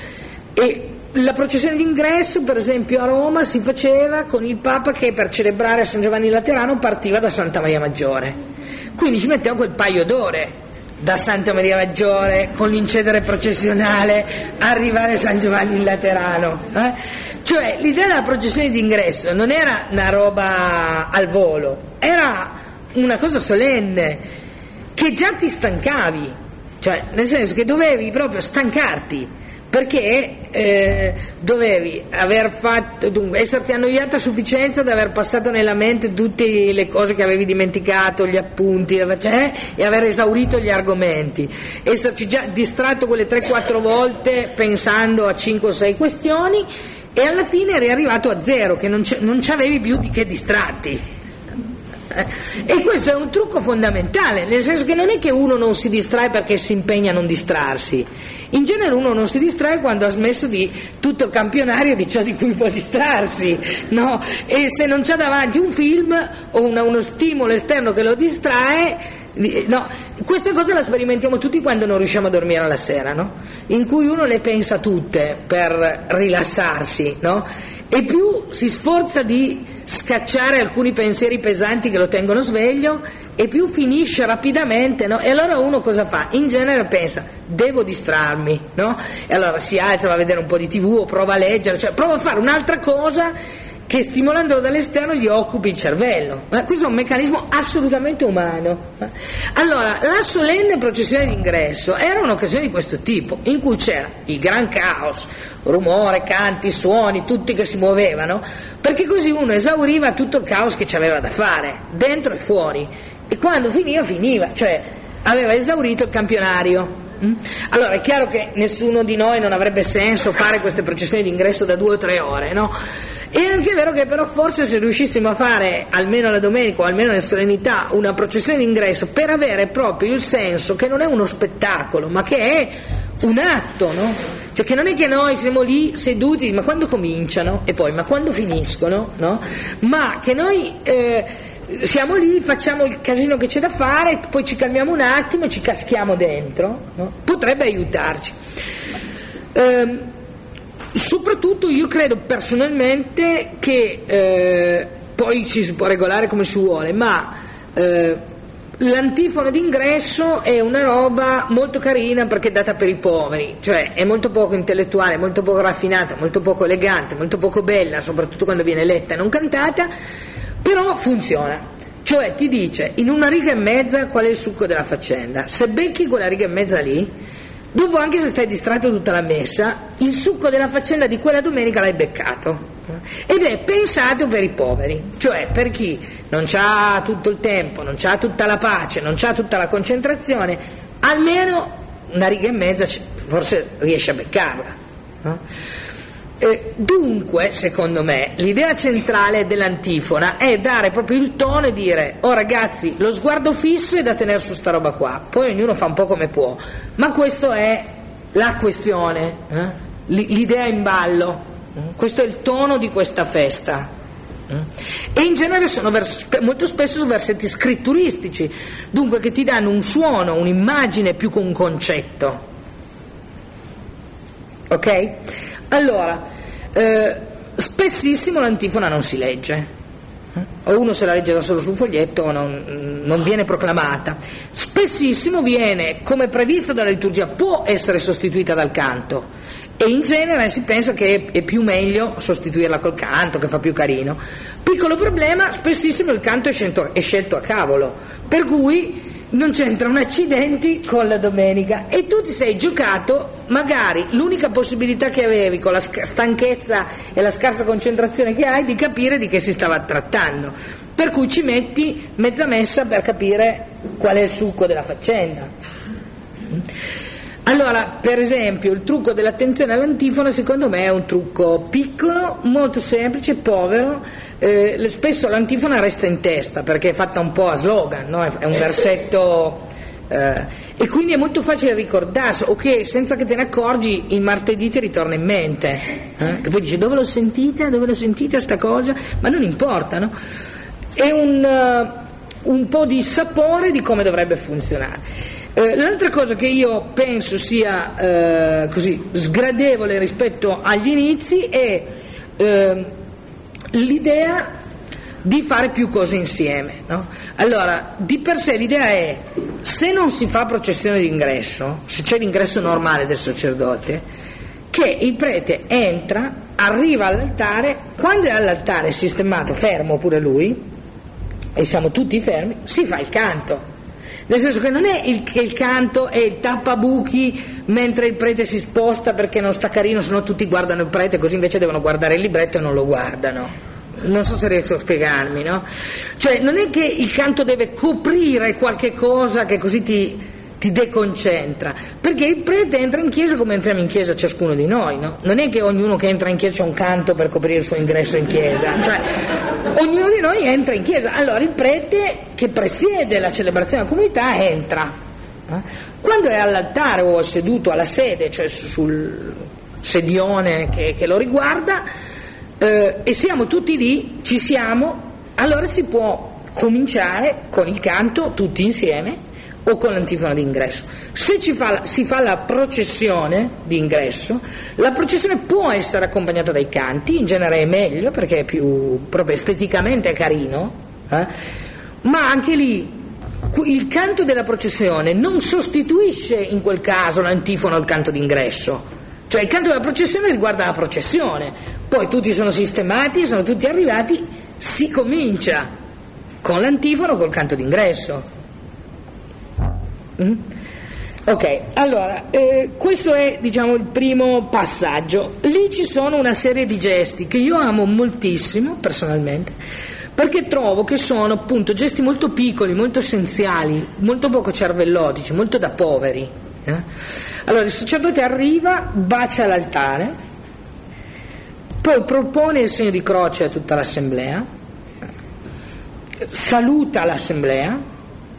E la processione d'ingresso, per esempio a Roma, si faceva con il Papa che per celebrare San Giovanni Laterano partiva da Santa Maria Maggiore, quindi ci metteva quel paio d'ore da Santa Maria Maggiore con l'incedere processionale arrivare a San Giovanni in Laterano, eh? Cioè l'idea della processione d'ingresso non era una roba al volo, era una cosa solenne che già ti stancavi, cioè nel senso che dovevi proprio stancarti, perché eh, dovevi aver fatto, dunque, esserti annoiato a sufficienza da aver passato nella mente tutte le cose che avevi dimenticato, gli appunti, eh, e aver esaurito gli argomenti, esserci già distratto quelle tre quattro volte pensando a cinque o sei questioni, e alla fine eri arrivato a zero, che non, non c'avevi più di che distratti. E questo è un trucco fondamentale, nel senso che non è che uno non si distrae perché si impegna a non distrarsi. In genere uno non si distrae quando ha smesso di tutto il campionario di ciò di cui può distrarsi, no? E se non c'ha davanti un film o una, uno stimolo esterno che lo distrae, no, questa cosa la sperimentiamo tutti quando non riusciamo a dormire alla sera, no? In cui uno le pensa tutte per rilassarsi, no? E più si sforza di scacciare alcuni pensieri pesanti che lo tengono sveglio, e più finisce rapidamente, no? E allora uno cosa fa? In genere pensa, devo distrarmi, no? E allora si alza, va a vedere un po' di tivù o prova a leggere, cioè prova a fare un'altra cosa che stimolandolo dall'esterno gli occupi il cervello. Ma questo è un meccanismo assolutamente umano. Allora, la solenne processione d'ingresso era un'occasione di questo tipo, in cui c'era il gran caos, rumore, canti, suoni, tutti che si muovevano, perché così uno esauriva tutto il caos che c'aveva da fare, dentro e fuori, e quando finiva, finiva, cioè aveva esaurito il campionario. Allora è chiaro che nessuno di noi non avrebbe senso fare queste processioni d'ingresso da due o tre ore, no? È anche vero che però forse se riuscissimo a fare almeno la domenica o almeno nelle solennità una processione d'ingresso, per avere proprio il senso che non è uno spettacolo ma che è un atto, no? Cioè che non è che noi siamo lì seduti ma quando cominciano e poi ma quando finiscono, no? Ma che noi eh, siamo lì, facciamo il casino che c'è da fare, poi ci calmiamo un attimo e ci caschiamo dentro, no? Potrebbe aiutarci. Ehm, soprattutto io credo personalmente che eh, poi ci si può regolare come si vuole, ma eh, l'antifona d'ingresso è una roba molto carina perché è data per i poveri, cioè è molto poco intellettuale, molto poco raffinata, molto poco elegante, molto poco bella, soprattutto quando viene letta e non cantata, però funziona. Cioè ti dice in una riga e mezza qual è il succo della faccenda. Se becchi quella riga e mezza lì, dopo anche se stai distratto tutta la messa, il succo della faccenda di quella domenica l'hai beccato, ed è pensato per i poveri, cioè per chi non c'ha tutto il tempo, non c'ha tutta la pace, non c'ha tutta la concentrazione, almeno una riga e mezza forse riesce a beccarla, no? Eh, dunque, secondo me, l'idea centrale dell'antifona è dare proprio il tono e dire: oh ragazzi, lo sguardo fisso è da tenere su sta roba qua, poi ognuno fa un po' come può, ma questo è la questione, eh? l'idea in ballo, questo è il tono di questa festa. E in genere sono vers- molto spesso versetti scritturistici, dunque che ti danno un suono, un'immagine più che un concetto. Ok? Allora, eh, spessissimo l'antifona non si legge, o uno se la legge da solo sul foglietto o non, non viene proclamata. Spessissimo viene, come previsto dalla liturgia, può essere sostituita dal canto, e in genere si pensa che è, è più meglio sostituirla col canto, che fa più carino. Piccolo problema, spessissimo il canto è scelto, è scelto a cavolo, per cui non c'entra un accidenti con la domenica, e tu ti sei giocato magari l'unica possibilità che avevi con la stanchezza e la scarsa concentrazione che hai di capire di che si stava trattando, per cui ci metti mezza messa per capire qual è il succo della faccenda. Allora, per esempio, il trucco dell'attenzione all'antifona secondo me è un trucco piccolo, molto semplice, povero. Eh, spesso l'antifona resta in testa perché è fatta un po' a slogan, no? È un versetto, eh, e quindi è molto facile ricordarsi, o che senza che te ne accorgi il martedì ti ritorna in mente, eh? E poi dici: dove l'ho sentita, dove l'ho sentita sta cosa? Ma non importa, no? È un, uh, un po' di sapore di come dovrebbe funzionare. Eh, l'altra cosa che io penso sia eh, così sgradevole rispetto agli inizi è eh, l'idea di fare più cose insieme, no? Allora, di per sé l'idea è: se non si fa processione d'ingresso, se c'è l'ingresso normale del sacerdote, che il prete entra, arriva all'altare, quando è all'altare sistemato, fermo pure lui, e siamo tutti fermi, si fa il canto. Nel senso che non è il, che il canto è il tappabuchi mentre il prete si sposta perché non sta carino, sennò tutti guardano il prete, così invece devono guardare il libretto e non lo guardano. Non so se riesco a spiegarmi, no? Cioè, non è che il canto deve coprire qualche cosa che così ti, ti deconcentra, perché il prete entra in chiesa come entriamo in chiesa ciascuno di noi, no? Non è che ognuno che entra in chiesa c'è un canto per coprire il suo ingresso in chiesa, cioè ognuno di noi entra in chiesa. Allora il prete che presiede la celebrazione della comunità entra, eh? Quando è all'altare o è seduto alla sede, cioè sul sedione che, che lo riguarda, eh, e siamo tutti lì, ci siamo, allora si può cominciare con il canto tutti insieme o con l'antifona d'ingresso. Se ci fa, si fa la processione d'ingresso, la processione può essere accompagnata dai canti, in genere è meglio perché è più proprio esteticamente carino, eh? Ma anche lì il canto della processione non sostituisce in quel caso l'antifona o il canto d'ingresso, cioè il canto della processione riguarda la processione, poi tutti sono sistemati, sono tutti arrivati, si comincia con l'antifona o col canto d'ingresso. Mm? Ok, allora eh, questo è, diciamo, il primo passaggio. Lì ci sono una serie di gesti che io amo moltissimo personalmente, perché trovo che sono appunto gesti molto piccoli, molto essenziali, molto poco cervellotici, molto da poveri, eh? Allora il sacerdote arriva, bacia l'altare, poi propone il segno di croce a tutta l'assemblea, saluta l'assemblea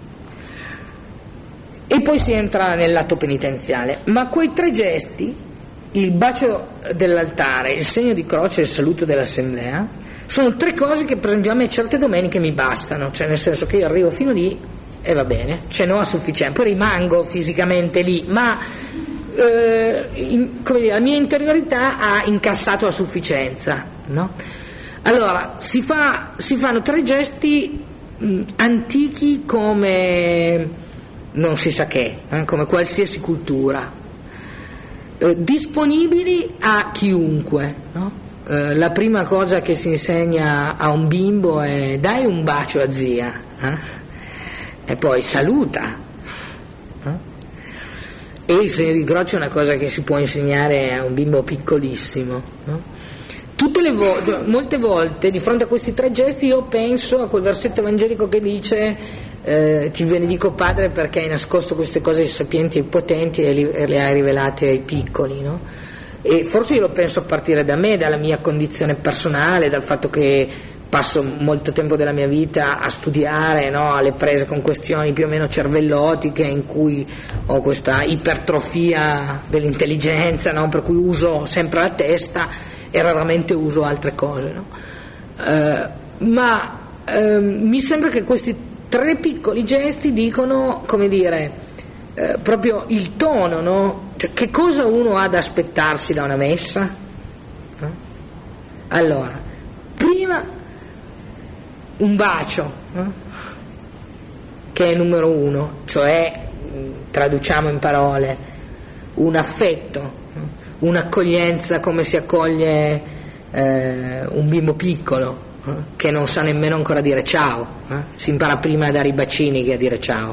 e poi si entra nell'atto penitenziale. Ma quei tre gesti, il bacio dell'altare, il segno di croce e il saluto dell'assemblea, sono tre cose che per esempio a me certe domeniche mi bastano, cioè nel senso che io arrivo fino lì e va bene, ce n'ho a sufficienza, poi rimango fisicamente lì, ma eh, in, come dire, la mia interiorità ha incassato a sufficienza, no? Allora si, fa, si fanno tre gesti mh, antichi come non si sa che, eh, come qualsiasi cultura, eh, disponibili a chiunque, no? Eh, la prima cosa che si insegna a un bimbo è: dai un bacio a zia, eh? E poi saluta, eh? E il segno di croce è una cosa che si può insegnare a un bimbo piccolissimo, no? Tutte le vo- molte volte di fronte a questi tre gesti io penso a quel versetto evangelico che dice: eh, ti benedico Padre perché hai nascosto queste cose ai sapienti e ai potenti e le hai rivelate ai piccoli, no? e forse io lo penso a partire da me, dalla mia condizione personale, dal fatto che passo molto tempo della mia vita a studiare, no, alle prese con questioni più o meno cervellotiche, in cui ho questa ipertrofia dell'intelligenza, no, per cui uso sempre la testa e raramente uso altre cose, no? eh, ma eh, mi sembra che questi tre piccoli gesti dicono, come dire, eh, proprio il tono, no? Cioè, che cosa uno ha da aspettarsi da una messa? Eh? Allora, prima un bacio, eh? che è numero uno, cioè, traduciamo in parole, un affetto, eh? un'accoglienza come si accoglie eh, un bimbo piccolo, eh? che non sa nemmeno ancora dire ciao, eh? si impara prima a dare i bacini che a dire ciao.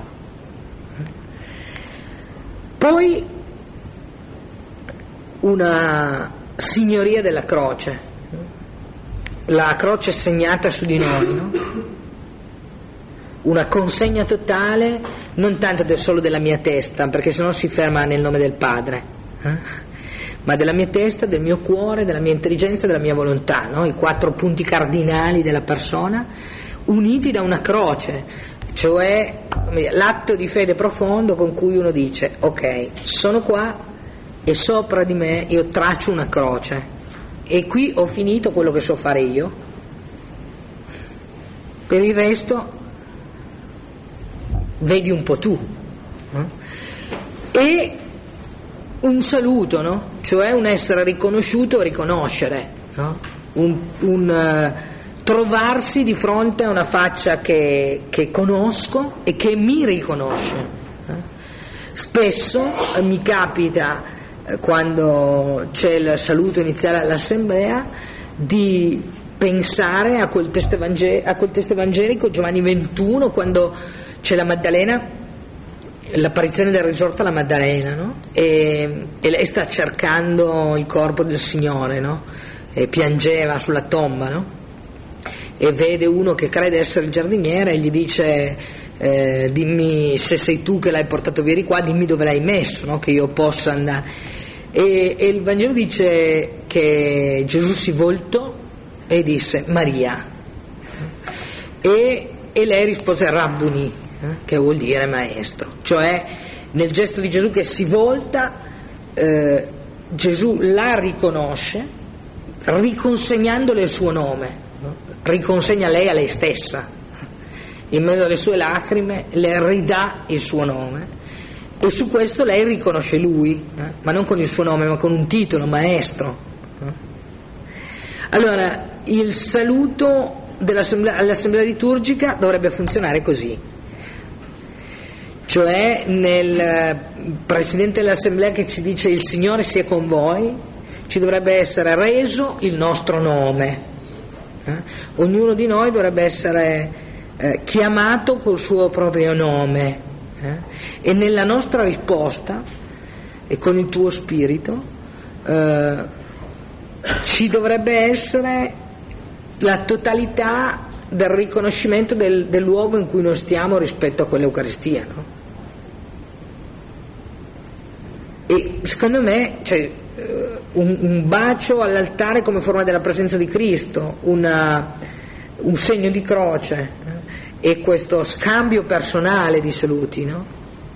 Poi una signoria della croce, la croce segnata su di noi, no? Una consegna totale, non tanto del solo della mia testa, perché sennò si ferma nel nome del Padre, eh? ma della mia testa, del mio cuore, della mia intelligenza, della mia volontà, no? I quattro punti cardinali della persona uniti da una croce, cioè l'atto di fede profondo con cui uno dice: ok, sono qua e sopra di me io traccio una croce e qui ho finito quello che so fare io, per il resto vedi un po' tu, no? E un saluto, no? Cioè un essere riconosciuto, riconoscere, no? un, un uh, trovarsi di fronte a una faccia che, che conosco e che mi riconosce. eh? Spesso eh, mi capita, quando c'è il saluto iniziale all'assemblea, di pensare a quel testo, evangel- a quel testo evangelico Giovanni ventuno, quando c'è la Maddalena, l'apparizione del risorto alla Maddalena, no? e, e lei sta cercando il corpo del Signore, no? E piangeva sulla tomba, no? E vede uno che crede essere il giardiniere e gli dice: eh, dimmi, se sei tu che l'hai portato via di qua, dimmi dove l'hai messo, no? Che io possa andare. E, e il Vangelo dice che Gesù si voltò e disse: Maria. E, e lei rispose: Rabbuni, eh? che vuol dire maestro. Cioè, nel gesto di Gesù che si volta, eh, Gesù la riconosce riconsegnandole il suo nome, no? Riconsegna lei a lei stessa, in mezzo alle sue lacrime le ridà il suo nome, e su questo lei riconosce lui, eh? ma non con il suo nome, ma con un titolo, maestro. eh? Allora, il saluto dell'assemblea, all'assemblea liturgica dovrebbe funzionare così, cioè nel presidente dell'assemblea che ci dice: il Signore sia con voi, ci dovrebbe essere reso il nostro nome, eh? ognuno di noi dovrebbe essere eh, chiamato col suo proprio nome, eh? e nella nostra risposta e con il tuo spirito eh, ci dovrebbe essere la totalità del riconoscimento del, del luogo in cui noi stiamo rispetto a quell'Eucaristia, no? E secondo me, cioè, un, un bacio all'altare come forma della presenza di Cristo, una, un segno di croce, eh, e questo scambio personale di saluti, no?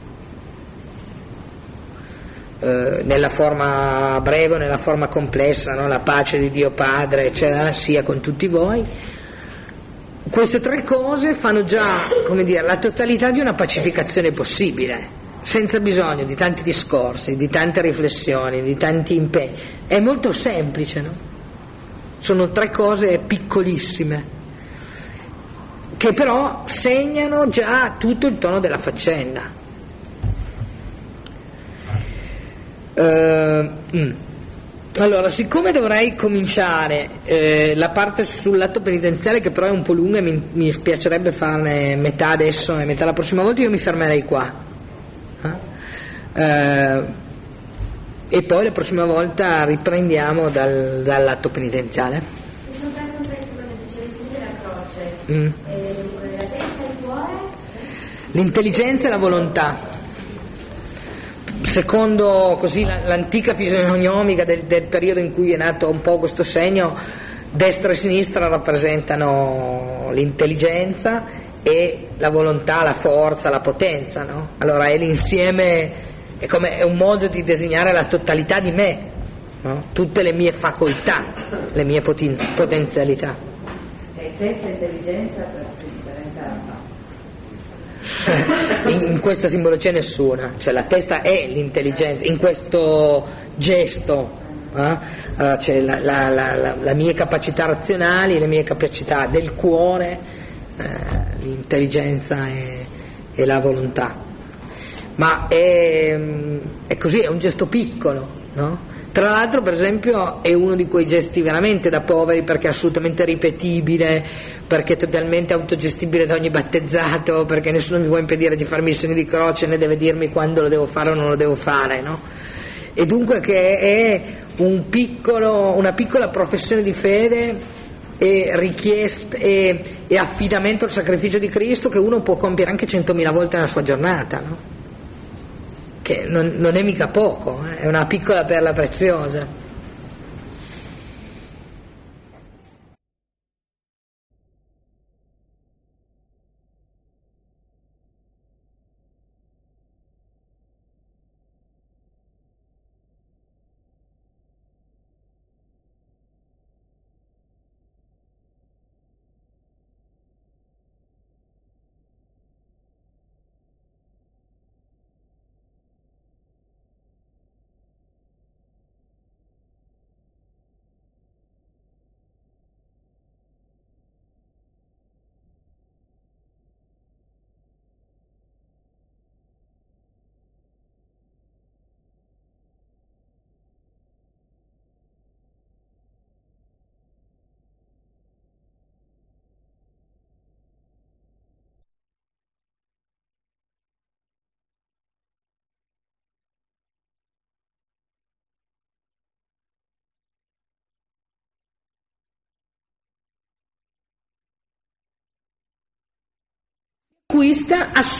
Eh, nella forma breve o nella forma complessa, no? La pace di Dio Padre, eccetera, sia con tutti voi. Queste tre cose fanno già, come dire, la totalità di una pacificazione possibile, senza bisogno di tanti discorsi, di tante riflessioni, di tanti impegni. È molto semplice, no? Sono tre cose piccolissime che però segnano già tutto il tono della faccenda. Uh, mm. Allora, siccome dovrei cominciare eh, la parte sull'atto penitenziale, che però è un po' lunga e mi, mi spiacerebbe farne metà adesso e metà la prossima volta, io mi fermerei qua. Eh, e poi la prossima volta riprendiamo dal, dall'atto penitenziale. Mm. L'intelligenza e la volontà. secondo così la- l'antica fisionomica del, del periodo in cui è nato un po' questo segno, destra e sinistra rappresentano l'intelligenza e la volontà, la forza, la potenza, no? Allora è l'insieme, è come è un modo di disegnare la totalità di me, no? Tutte le mie facoltà, le mie poten- potenzialità. E testa e intelligenza per che differenza fa? In, in questa simbologia nessuna, cioè la testa è l'intelligenza, in questo gesto eh, eh, c'è la, la, la, la, le mie capacità razionali, le mie capacità del cuore, eh, l'intelligenza e, e la volontà, ma è, è così, è un gesto piccolo, no? Tra l'altro, per esempio, è uno di quei gesti veramente da poveri, perché è assolutamente ripetibile, perché è totalmente autogestibile da ogni battezzato, perché nessuno mi può impedire di farmi il segno di croce, né deve dirmi quando lo devo fare o non lo devo fare, no? E dunque che è un piccolo, una piccola professione di fede e richiesta e, e affidamento al sacrificio di Cristo, che uno può compiere anche centomila volte nella sua giornata, no? Che non, non è mica poco, eh? È una piccola perla preziosa. Acquista